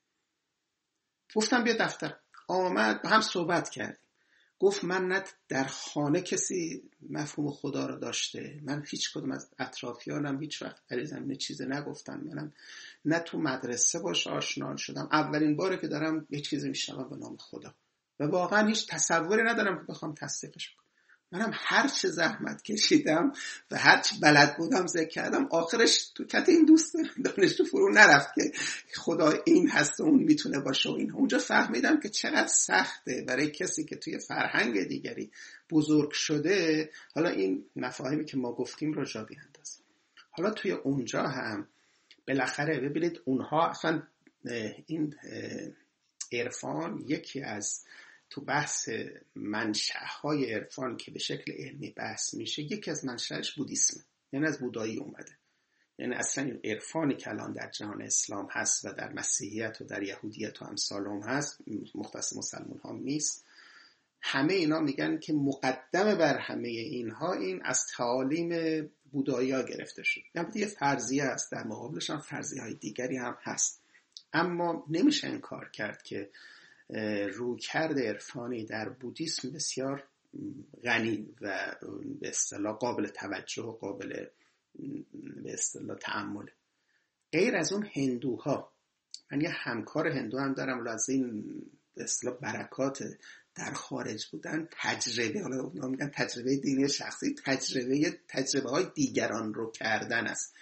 گفتم بیا دفتر. آمد با هم صحبت کردیم. گفت من نه در خانه کسی مفهوم خدا رو داشته، من هیچ کدوم از اطرافیانم هیچ وقت در این زمینه چیزی نگفتن، منم نه تو مدرسه باش آشنا شدم، اولین باره که دارم یه چیزی میشنوم به نام خدا و واقعا هیچ تصوری ندارم که بخوام تصدیقش کنم. منم هر چه زحمت کشیدم و هر چه بلد بودم ذکر کردم، آخرش تو کت این دوست دانشجو فرو نرفت که خدا این هست و اون میتونه باشه و این. اونجا فهمیدم که چقدر سخته برای کسی که توی فرهنگ دیگری بزرگ شده حالا این مفاهیمی که ما گفتیم رو جا بیاندازه. حالا توی اونجا هم بالاخره ببینید اونها اصلا این عرفان یکی از تو بحث منشأهای عرفان که به شکل علمی بحث میشه، یکی از منشأش بودیسمه، یعنی از بودایی اومده. یعنی اصلا این عرفانی که الان در جهان اسلام هست و در مسیحیت و در یهودیت و امثال هم هست، مختص مسلمان ها نیست، همه اینا میگن که مقدم بر همه اینها این از تعالیم بودایی ها گرفته شد. یعنی یه فرضیه هست، در مقابلش هم فرضیه های دیگری هم هست، اما نمیشه انکار کرد که رویکرد عرفانی در بودیسم بسیار غنی و به اصطلاح قابل توجه و قابل به اصطلاح تأمل. غیر از اون هندوها، من یه همکار هندو هم دارم، از این به اصطلاح برکات در خارج بودن، تجربه، حالا اونا میگن تجربه دینی شخصی، تجربه تجربه های دیگران رو کردن است.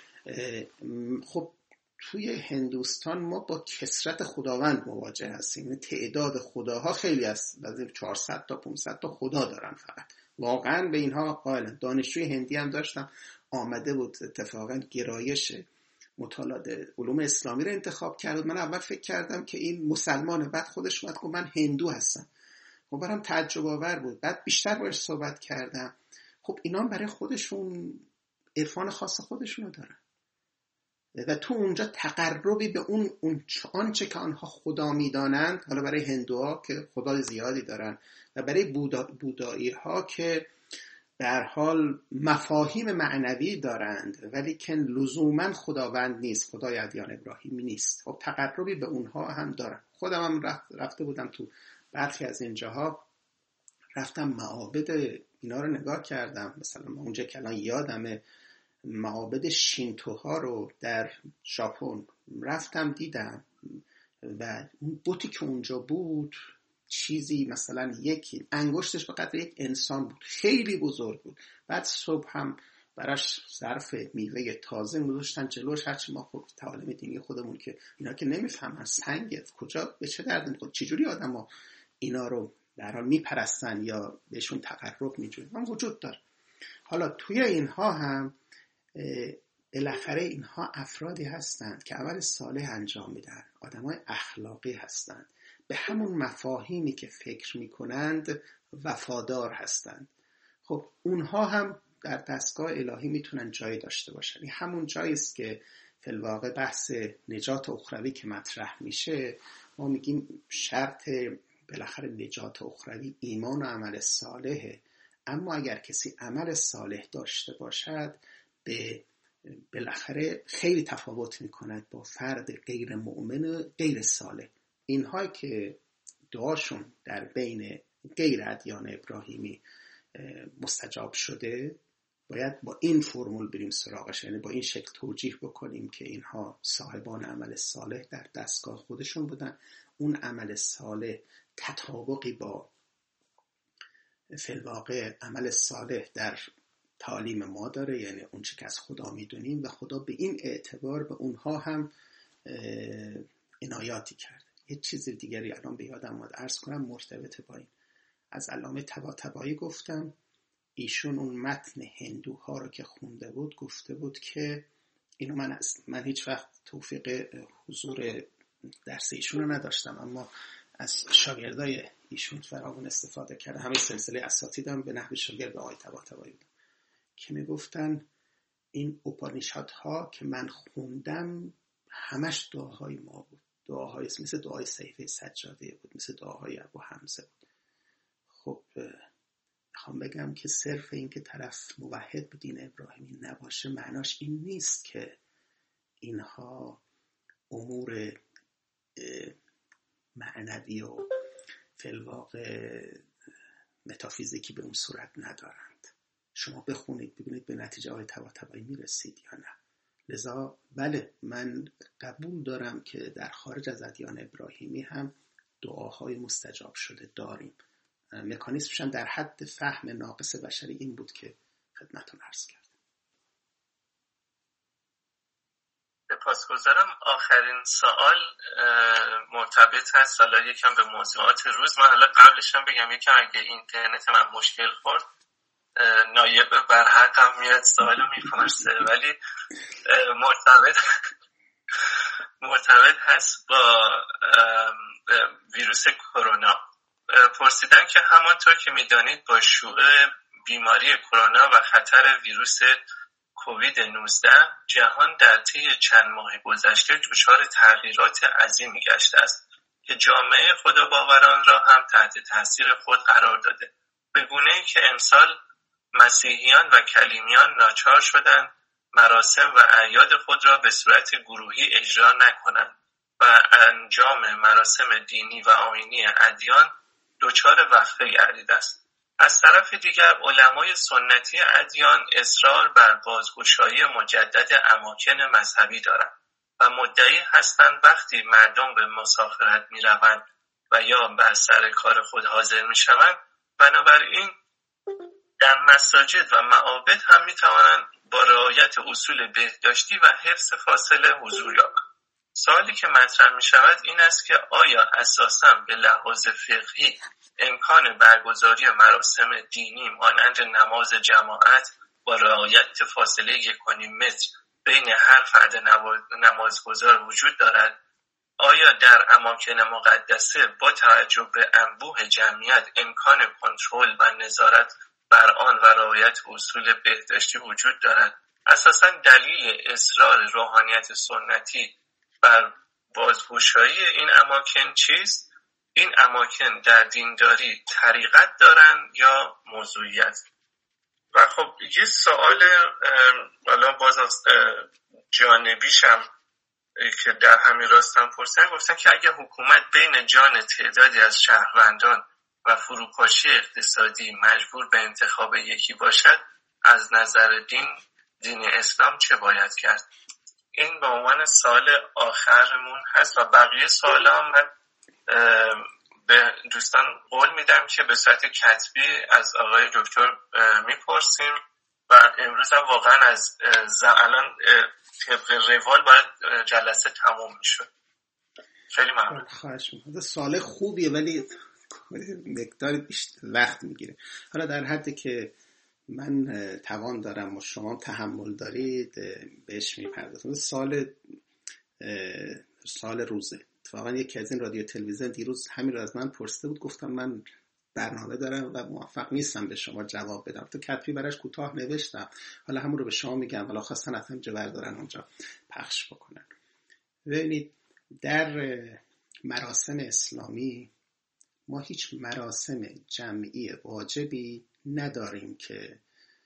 خب توی هندوستان ما با کثرت خداوند مواجه هستیم، تعداد خداها خیلی است، بعضی چهارصد تا پانصد تا خدا دارن فقط. واقعا به اینها قائلم. دانشجوی هندی هم داشتم آمده بود، اتفاقا گرایش مطالعات علوم اسلامی رو انتخاب کرد. من اول فکر کردم که این مسلمانه، بعد خودش اومد گفت من هندو هستم. خب برام تعجب آور بود. بعد بیشتر باهاش صحبت کردم. خب اینا برای خودشون عرفان خاص خودشونو دارن و تو اونجا تقربی به اون اون آنچه که آنها خدا میدانند، حالا برای هندوها که خدا زیادی دارن و برای بودا بودایی ها که به هر حال مفاهیم معنوی دارند ولی که لزوما خداوند نیست، خدای ادیان ابراهیمی نیست، خب تقربی به اونها هم دارن. خودم هم رفت رفته بودم تو برخی از اینجاها، رفتم معابد اینا رو نگاه کردم. مثلا اونجا که الان یادمه معابد شینتوها رو در ژاپن رفتم دیدم و اون بوتی که اونجا بود چیزی مثلا یکی انگشتش به قدر یک انسان بود، خیلی بزرگ بود. بعد صبح هم براش ظرف میوه تازه گذاشتن جلوش. هرچی ما خود تعالیم دینی خودمون که اینا که نمیفهمن سنگ کجا به چه درد میخوره، چجوری آدما اینا رو در حال میپرستن یا بهشون تقرب میجوین، هم وجود داره. حالا توی اینها هم بالاخره اینها افرادی هستند که عمل صالح انجام میدن، آدمای اخلاقی هستند، به همون مفاهیمی که فکر میکنند وفادار هستند. خب اونها هم در دستگاه الهی میتونن جای داشته باشن. این همون جایی است که فی الواقع بحث نجات اخروی که مطرح میشه، ما میگیم شرط بالاخره نجات اخروی ایمان و عمل صالحه اما اگر کسی عمل صالح داشته باشد به بالاخره خیلی تفاوت میکند با فرد غیر مؤمن و غیر صالح. اینها که دعاشون در بین غیر ادیان ابراهیمی مستجاب شده باید با این فرمول بریم سراغش، یعنی با این شکل توجیه بکنیم که اینها صاحبان عمل صالح در دستگاه خودشون بودن. اون عمل صالح تطابقی با فی الواقع عمل صالح در تعالیم ما داره، یعنی اون چی که از خدا میدونیم، و خدا به این اعتبار به اونها هم عنایاتی کرده. یه چیز دیگری الان به یادم اومد عرض کنم مرتبط با این. از علامه طباطبایی گفتم، ایشون اون متن هندوها رو که خونده بود گفته بود که اینو من از من هیچ وقت توفیق حضور درس ایشون رو نداشتم، اما از شاگردای ایشون فراوان استفاده کردم. همه سلسله اساتیدم به نحو شاگرد آقای طباطبایی بودم که میگفتن این اوپانیشادها که من خوندم همش دعاهای ما بود، دعاهای مثل دعای صحیفه سجاده بود، مثل دعاهای ابو حمزه بود. خب میخوام بگم که صرف این که طرف موحد به دین ابراهیمی نباشه معناش این نیست که اینها امور معنوی و فی الواقع متافیزیکی به اون صورت ندارند. شما بخونید ببینید به نتیجه های طباطبایی میرسید یا نه. لذا بله من قبول دارم که در خارج از ادیان ابراهیمی هم دعاهای مستجاب شده داریم. مکانیزمش در حد فهم ناقص بشری این بود که خدمتتون عرض کردم. سپاسگزارم. آخرین سوال مرتبط هست حالا یکم به موضوعات روز. من حالا قبلش هم بگم یکم اگه اینترنت من مشکل خورد نایب برحقم میاد سوالو میپرسه، ولی مرتبط مرتبط هست با ویروس کرونا. پرسیدن که همانطور که میدانید با شیوع بیماری کرونا و خطر ویروس کووید نوزده جهان در طی چند ماه گذشته دچار تغییرات عظیمی گشته است که جامعه خداباوران را هم تحت تاثیر خود قرار داده، به گونه‌ای که امسال مسیحیان و کلیمیان ناچار شدند مراسم و اعیاد خود را به صورت گروهی اجرا نکنند و انجام مراسم دینی و آیینی ادیان دچار وقفه گردیده است. از طرف دیگر علمای سنتی ادیان اصرار بر بازگشایی مجدد اماکن مذهبی دارند و مدعی هستند وقتی مردم به مسافرت می‌روند و یا بر سر کار خود حاضر می‌شوند، بنابراین در مساجد و معابد هم می‌توانند با رعایت اصول بهداشتی و حفظ فاصله حضور یابند. سوالی که مطرح می‌شود این است که آیا اساساً به لحاظ فقهی امکان برگزاری مراسم دینی مانند نماز جماعت با رعایت فاصله یک و نیم متر بین هر فرد نمازگزار وجود دارد؟ آیا در اماکن مقدسه با توجه به انبوه جمعیت امکان کنترل و نظارت بر آن و رعایت اصول بهداشتی وجود دارد؟ اساساً دلیل اصرار روحانیت سنتی بر بازگشایی این اماکن چیست؟ این اماکن در دینداری طریقت دارن یا موضوعیت؟ و خب یه سوال حالا باز از جانبیشم که در همین راستم پرسیدن، گفتن که اگه حکومت بین جان تعدادی از شهروندان و فروپاشی اقتصادی مجبور به انتخاب یکی باشد، از نظر دین دین اسلام چه باید کرد؟ این به عنوان سوال آخرمون هست و بقیه سوالا من به دوستان قول میدم که به صورت کتبی از آقای دکتر میپرسیم و امروز هم واقعا از الان طبق روال باید جلسه تموم میشد. خیلی ممنون. خواهش میکنم. سوال خوبیه ولی مقدار بیشتر وقت میگیره. حالا در حدی که من توان دارم و شما تحمل دارید بهش میپردازم. سال سال روزه. اتفاقا یکی از این رادیو تلویزیون دیروز همین رو از من پرسیده بود، گفتم من برنامه دارم و موفق نیستم به شما جواب بدم. تو کتبی براش کوتاه نوشتم، حالا همون رو به شما میگم، حالا خواستن حتما جو بردارن اونجا پخش بکنن. ببینید در مراسم اسلامی ما هیچ مراسم جمعی واجبی نداریم که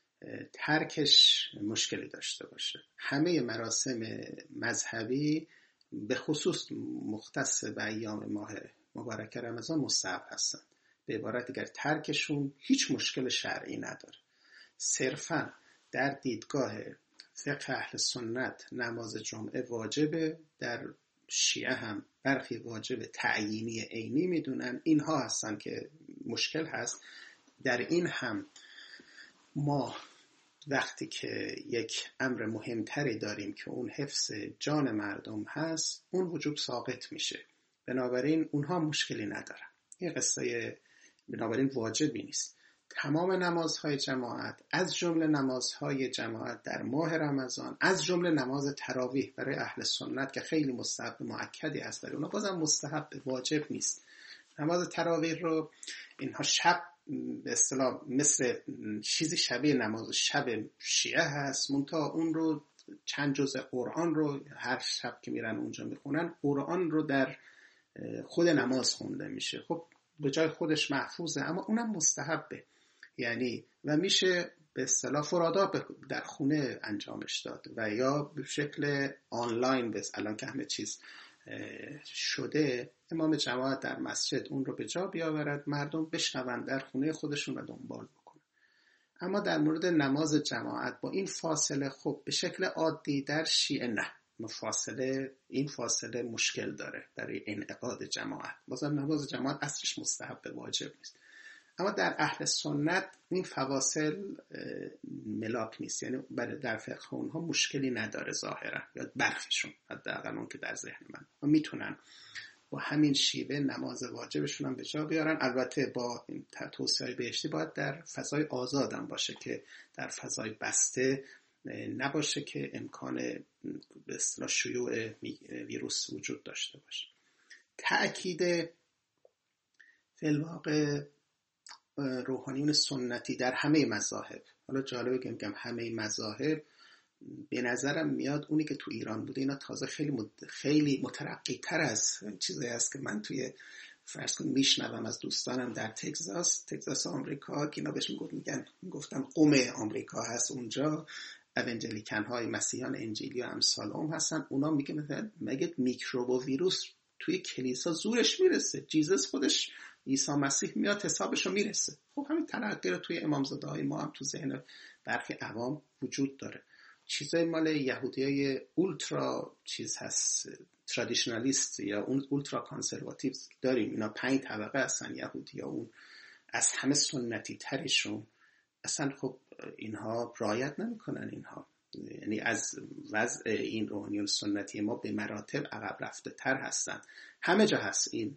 ترکش مشکلی داشته باشه. همه مراسم مذهبی به خصوص مختص به ایام ماه مبارک رمضان مستحب هستند. به عبارت دیگر ترکشون هیچ مشکل شرعی نداره. صرفا در دیدگاه فقه اهل سنت نماز جمعه واجبه، در شیعه هم برخی واجب تعیینی عینی میدونن. اینها هستن که مشکل هست. در این هم ما وقتی که یک امر مهمتری داریم که اون حفظ جان مردم هست، اون وجوب ساقط میشه. بنابراین اونها مشکلی ندارن. این قصه بنابراین واجبی نیست. تمام نمازهای جماعت از جمله نمازهای جماعت در ماه رمضان، از جمله نماز تراویح برای اهل سنت که خیلی مستحب مؤکدی هست برای اونا، بازم مستحب واجب نیست. نماز تراویح رو اینها شب به اصطلاح مثل چیزی شبیه نماز شب شیعه هست، منتها اون رو چند جزء قرآن رو هر شب که میرن اونجا میخونن، قرآن رو در خود نماز خونده میشه. خب به جای خودش محفوظه، اما اونم مستحبه، یعنی و میشه به اصطلاح فرادا در خونه انجامش داد و یا به شکل آنلاین. بس الان که همه چیز شده، امام جماعت در مسجد اون رو به جا بیاورد، مردم بشنون در خونه خودشون و دنبال بکنن. اما در مورد نماز جماعت با این فاصله، خب به شکل عادی در شیعه نه، فاصله این فاصله مشکل داره برای انعقاد جماعت. بازم نماز جماعت اصلش مستحب واجب نیست. اما در اهل سنت این فواصل ملاک نیست، یعنی در فقه اونها مشکلی نداره ظاهرا، یا برخیشون حداقل اون که در ذهن من، و میتونن با همین شیوه نماز واجبشون هم به جا بیارن. البته با این توصیه بهشتی باید در فضای آزادم باشه که در فضای بسته نباشه که امکان به اصطلاح شیوع ویروس وجود داشته باشه. تأکید فی الواقع روحانیون سنتی در همه مذاهب، حالا جالبه که میگم همه مذاهب، به نظرم میاد اونی که تو ایران بوده اینا تازه خیلی مد... خیلی مترقی تر از چیزی است که من توی فرض کن میشنوم از دوستانم در تگزاس تگزاس آمریکا که اینا بهش میگفت میگن میگفتن قم آمریکا هست اونجا، اونجلیکن های مسیحیان انجیلی و امثال هم هستن. اونا میگه مثلا مگه میکروب و ویروس توی کلیسا زورش میرسه؟ جیزس خودش عیسی مسیح میاد حسابشو میرسه. خب همین تلقی رو توی امامزاده های ما هم تو ذهن برخی عوام وجود داره. چیزای مال یهودیای اولترا چیز هست، ترادیشنالیست یا اون اولترا کانسرواتیو داریم. اینا پنج طبقه هستن یهودی‌ها، اون از همه سنتی ترشون اصلا خب اینها رعایت نمیکنن. اینها یعنی از وضع این روحانیون سنتی ما به مراتب عقب رفته تر هستن. همه جا هست این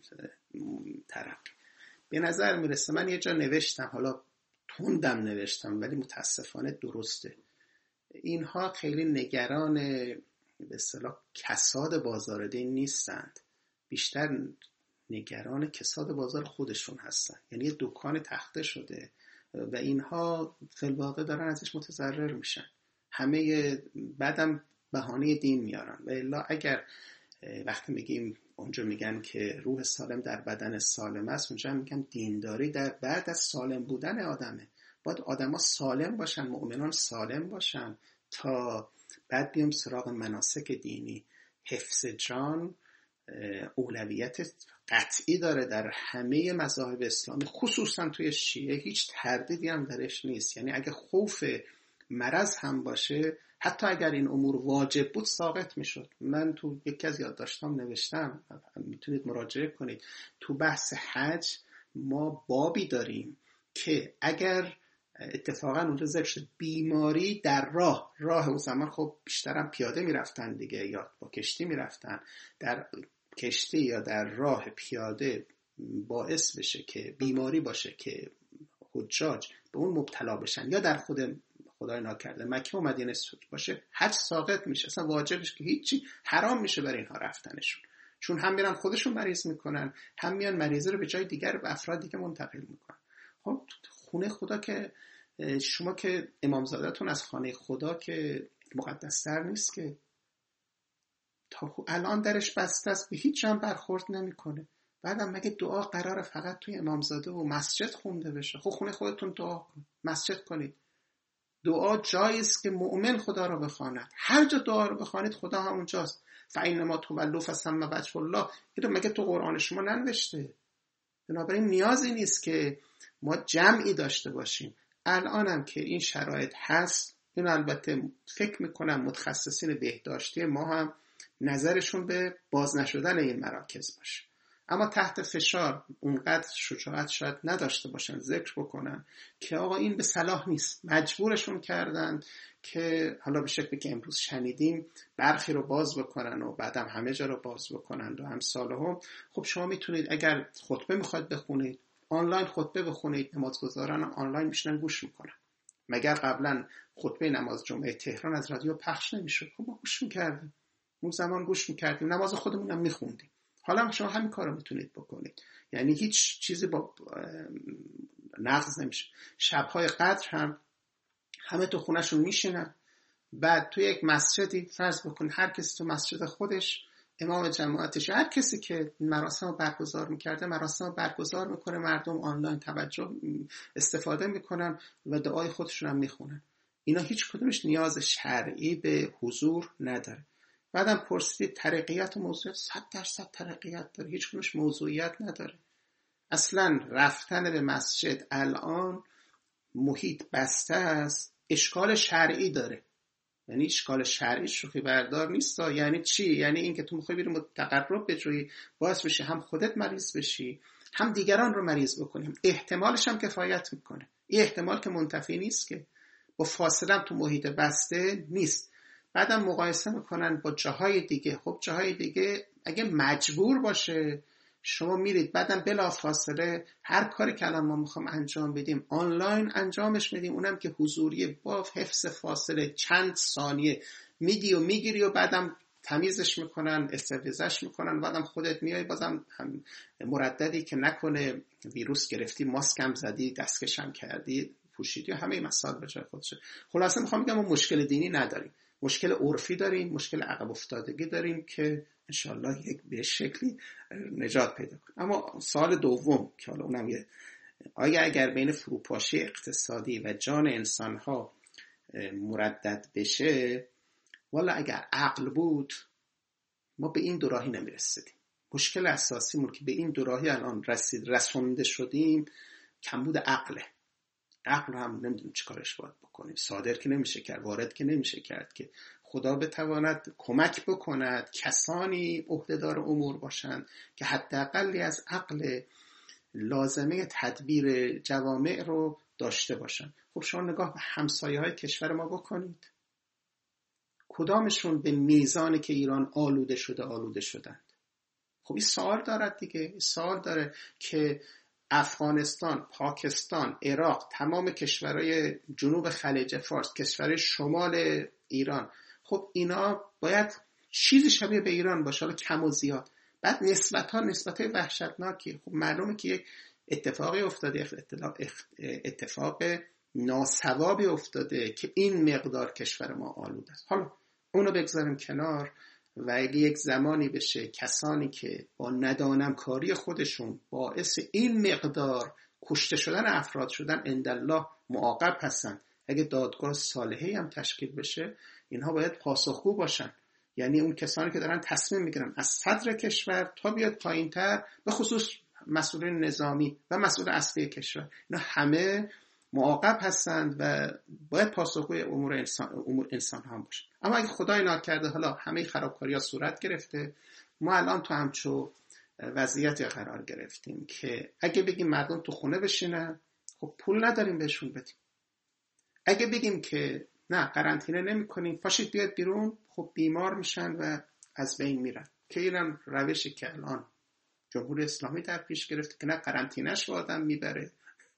ترقی. به نظر میرسه، من یه جا نوشتم، حالا تندم نوشتم ولی متاسفانه درسته، اینها خیلی نگران به اصطلاح کساد بازار دین نیستند، بیشتر نگران کساد بازار خودشون هستن. یعنی یه دکان تخته شده و اینها فی الواقع دارن ازش متضرر میشن. همه بعدم بهانه دین میارن. و الا اگر وقتی میگیم اونجا میگن که روح سالم در بدن سالم است، اونجا میگن دینداری در بعد از سالم بودن آدمه. باید آدما سالم باشن، مؤمنان سالم باشن تا بعد بیام سراغ مناسک دینی. حفظ جان اولویت قطعی داره در همه مذاهب اسلامی، خصوصا توی شیعه هیچ تردیدی هم درش نیست. یعنی اگه خوف مرض هم باشه، حتی اگر این امور واجب بود ساقط میشد. من تو یکی از یادداشتام نوشتم، میتونید مراجعه کنید، تو بحث حج ما بابی داریم که اگر اتفاقا اونجا ذکر شد بیماری در راه راه اون زمان خب بیشترم پیاده میرفتن دیگه یا با کشتی میرفتن، در کشتی یا در راه پیاده باعث بشه که بیماری باشه که حجاج به اون مبتلا بشن، یا در خود خدای ناکرده مکه و مدینه باشه، حج ساقط میشه. اصلا واجبش که هیچی، حرام میشه برای اینها رفتنشون، چون هم میرن خودشون مریض میکنن، هم میان مریضه رو به جای دیگر به افراد دیگه منتقل میکنن. خب خونه خدا که شما که امامزاده‌تون از خانه خدا که مقدس‌تر نیست که؟ تا الان درش بسته است، به هیچ جا برخورد نمیکنه. بعدم مگه دعا قراره فقط توی امامزاده و مسجد خونده بشه؟ خب خونه خودتون دعا کن، مسجد کنید. دعا جایی است که مؤمن خدا رو بخواند. هر جا دعا رو بخوانید خدا همونجاست. فإنما تولوا فثم وجه الله. اینو مگه تو قرآن شما ننوشته؟ بنابراین نیازی نیست که ما جمعی داشته باشیم. الانم که این شرایط هست، این البته فکر میکنم متخصصین بهداشتی ما هم نظرشون به باز نشدن این مراکز باشه، اما تحت فشار اونقدر شجاعت شاید نداشته باشن ذکر بکنن که آقا این به صلاح نیست. مجبورشون کردن که حالا به شکلی که امروز شنیدیم برخی رو باز بکنن و بعدم همه جا رو باز بکنن و امثال هم. خب شما میتونید اگر خطبه میخواید بخونید آنلاین خطبه بخونید، نمازگزاران آنلاین میشنن گوش میکنن. مگر قبلا خطبه نماز جمعه تهران از رادیو پخش نمیشد؟ خب ما گوش میکردیم، اون زمان گوش میکردیم، نماز خودمون هم میخوندیم. حالا شما همین کارو میتونید بکنید، یعنی هیچ چیزی با نقض نمیشه. شبهای قدر هم همه تو خونهشون میشینن، بعد تو یک مسجدی فرض بکن هر کسی تو مسجد خودش امام جماعتش، هر کسی که مراسم رو برگزار میکرده مراسم رو برگزار میکنه، مردم آنلاین توجه استفاده میکنن و دعای خودشون هم میخونن. اینا هیچ کدومش نیاز شرعی به حضور نداره. بعدم پرسید ترقیت و موضوعیت، صد درصد ترقیت داره، هیچ کدومش موضوعیت نداره. اصلا رفتن به مسجد الان محیط بسته است، اشکال شرعی داره. یعنی اشکال شرعی شوخی بردار نیست. یعنی چی؟ یعنی این که تو میخوای بری تقرب بجویی، باعث بشی هم خودت مریض بشی هم دیگران رو مریض بکنیم. احتمالش هم کفایت میکنه. این احتمال که منتفی نیست، که با فاصله هم تو محیط بسته نیست. بعدم مقایسه میکنن با جاهای دیگه. خب جاهای دیگه اگه مجبور باشه شما میرید، بعدم بلا فاصله هر کاری که الان ما میخوام انجام بدیم آنلاین انجامش میدیم، اونم که حضوری با حفظ فاصله چند ثانیه میدی و میگیری و بعدم تمیزش میکنن، استفزش میکنن، بعدم خودت میای بازم هم مرددی که نکنه ویروس گرفتی، ماسک هم زدی، دستکش هم کردی، پوشیدی و همه مسائل به جای خودشه. خلاصه میخوام بگم ما مشکل دینی نداریم، مشکل عرفی داریم، مشکل عقب افتادگی داریم که انشالله یک به شکلی نجات پیدا کنیم. اما سال دوم که حالا اونم یه، آیا اگر بین فروپاشی اقتصادی و جان انسانها مردد بشه، والا اگر عقل بود ما به این دوراهی نمیرسیدیم. مشکل اساسی مون که به این دوراهی الان رسید رسونده شدیم کمبود عقله. عقل هم نمیدونیم چی کارش باید بکنیم. صادر که نمیشه کرد، وارد که نمیشه کرد که خدا بتواند کمک بکند کسانی عهدهدار امور باشند که حداقلی از عقل لازمه تدبیر جوامع رو داشته باشند. خب شما نگاه به همسایه های کشور ما بکنید، کدامشون به میزانی که ایران آلوده شده آلوده شدند؟ خب این سوال دارد دیگه، این سوال داره که افغانستان، پاکستان، عراق، تمام کشورهای جنوب خلیج فارس، کشورهای شمال ایران، خب اینا باید چیزی شبیه به ایران باشه، حالا کم و زیاد. بعد نسبت ها نسبت های وحشتناکی. خب معلومه که یک اتفاقی افتاده، اتفاق ناسوابی افتاده که این مقدار کشور ما آلوده است. حالا اونو بگذاریم کنار و اگه یک زمانی بشه کسانی که با ندانم کاری خودشون باعث این مقدار کشته شدن افراد شدن عندالله معاقب هستن، اگه دادگاه صالحی هم تشکیل بشه اینها باید پاسخگو باشن. یعنی اون کسانی که دارن تصمیم میگیرن از صدر کشور تا بیاد پایینتر، به خصوص مسئولین نظامی و مسئول اصلی کشور، اینا همه معاقب هستند و باید پاسخگوی امور انسان امور انسان هم باشه. اما اگه خدای ناکرده حالا همه خرابکاری‌ها صورت گرفته، ما الان تو همچو وضعیتی قرار گرفتیم که اگه بگیم مردم تو خونه بشینن، خب پول نداریم بهشون بدیم. اگه بگیم که نه قرنطینه نمی‌کنیم، پاشید بیاد بیرون، خب بیمار میشن و از بین میرن. که اینم روشی که الان جمهوری اسلامی در پیش گرفته که نه قرنطینه‌اش با آدم میبره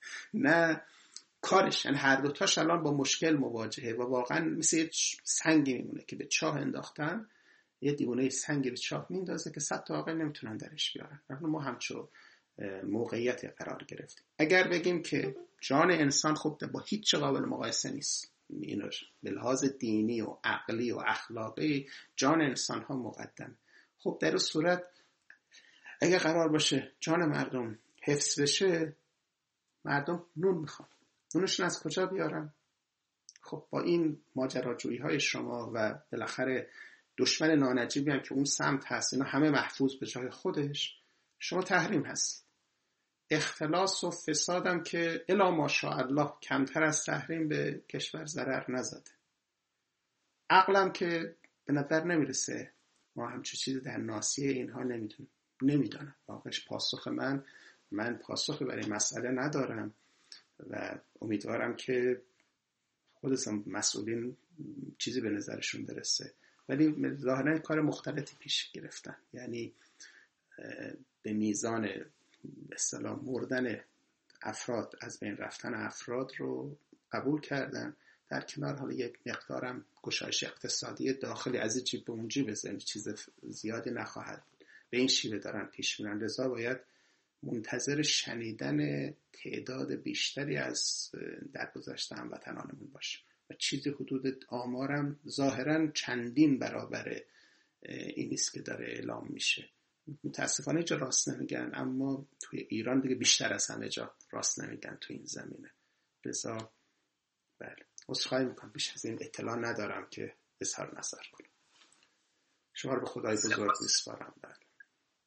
نه کارش. یعنی هر دوتاش الان با مشکل مواجهه و واقعا مثل یه سنگی میمونه که به چاه انداختن، یه دیوانه سنگی به چاه میندازه که صد تا عاقل نمیتونن درش بیارن. ما همچو موقعیتی قرار گرفتیم. اگر بگیم که جان انسان خب با هیچ قابل مقایسه نیست، اینوش به لحاظ دینی و عقلی و اخلاقی جان انسان ها مقدم، خب در اون صورت اگه قرار باشه جان مردم حفظ بشه، مردم نون میخوان، نونشون از کجا بیارن؟ خب با این ماجراجویی های شما و بالاخره دشمن نانجیبی هم که اون سمت هست، اینا همه محفوظ به جای خودش، شما تحریم هست. اختلاس و فسادم که الا ماشاءالله کمتر از تحریم به کشور ضرر نزده. عقلم که به نظر نمیرسه ما همچه چیزی در ناصیه اینها نمیدونیم، نمیدانم واقعش. پاسخ من من پاسخی برای مسئله ندارم و امیدوارم که خودشون مسئولین چیزی به نظرشون برسه، ولی ظاهرا کار مختلفی پیش گرفتن، یعنی به میزان به اصطلاح مردن افراد، از بین رفتن افراد رو قبول کردن، در کنار حالا یک مقدارم گشایش اقتصادی داخلی از این جیب به اون جیب بزنی، چیز زیادی نخواهد بود. به این شیوه دارن پیش میرن. لذا باید منتظر شنیدن تعداد بیشتری از درگذشت هموطنانمون باشه و چیزی حدود آمارم ظاهرا چندین برابر این است که داره اعلام میشه. متاسفانه جا راست نمیگن، اما توی ایران دیگه بیشتر از همه جا راست نمیگن تو این زمینه. لذا بله عذرخواهی میکنم، بیش از این اطلاع ندارم که اظهار نظر کنم. شما رو به خدای بزرگ میسپارم. بله.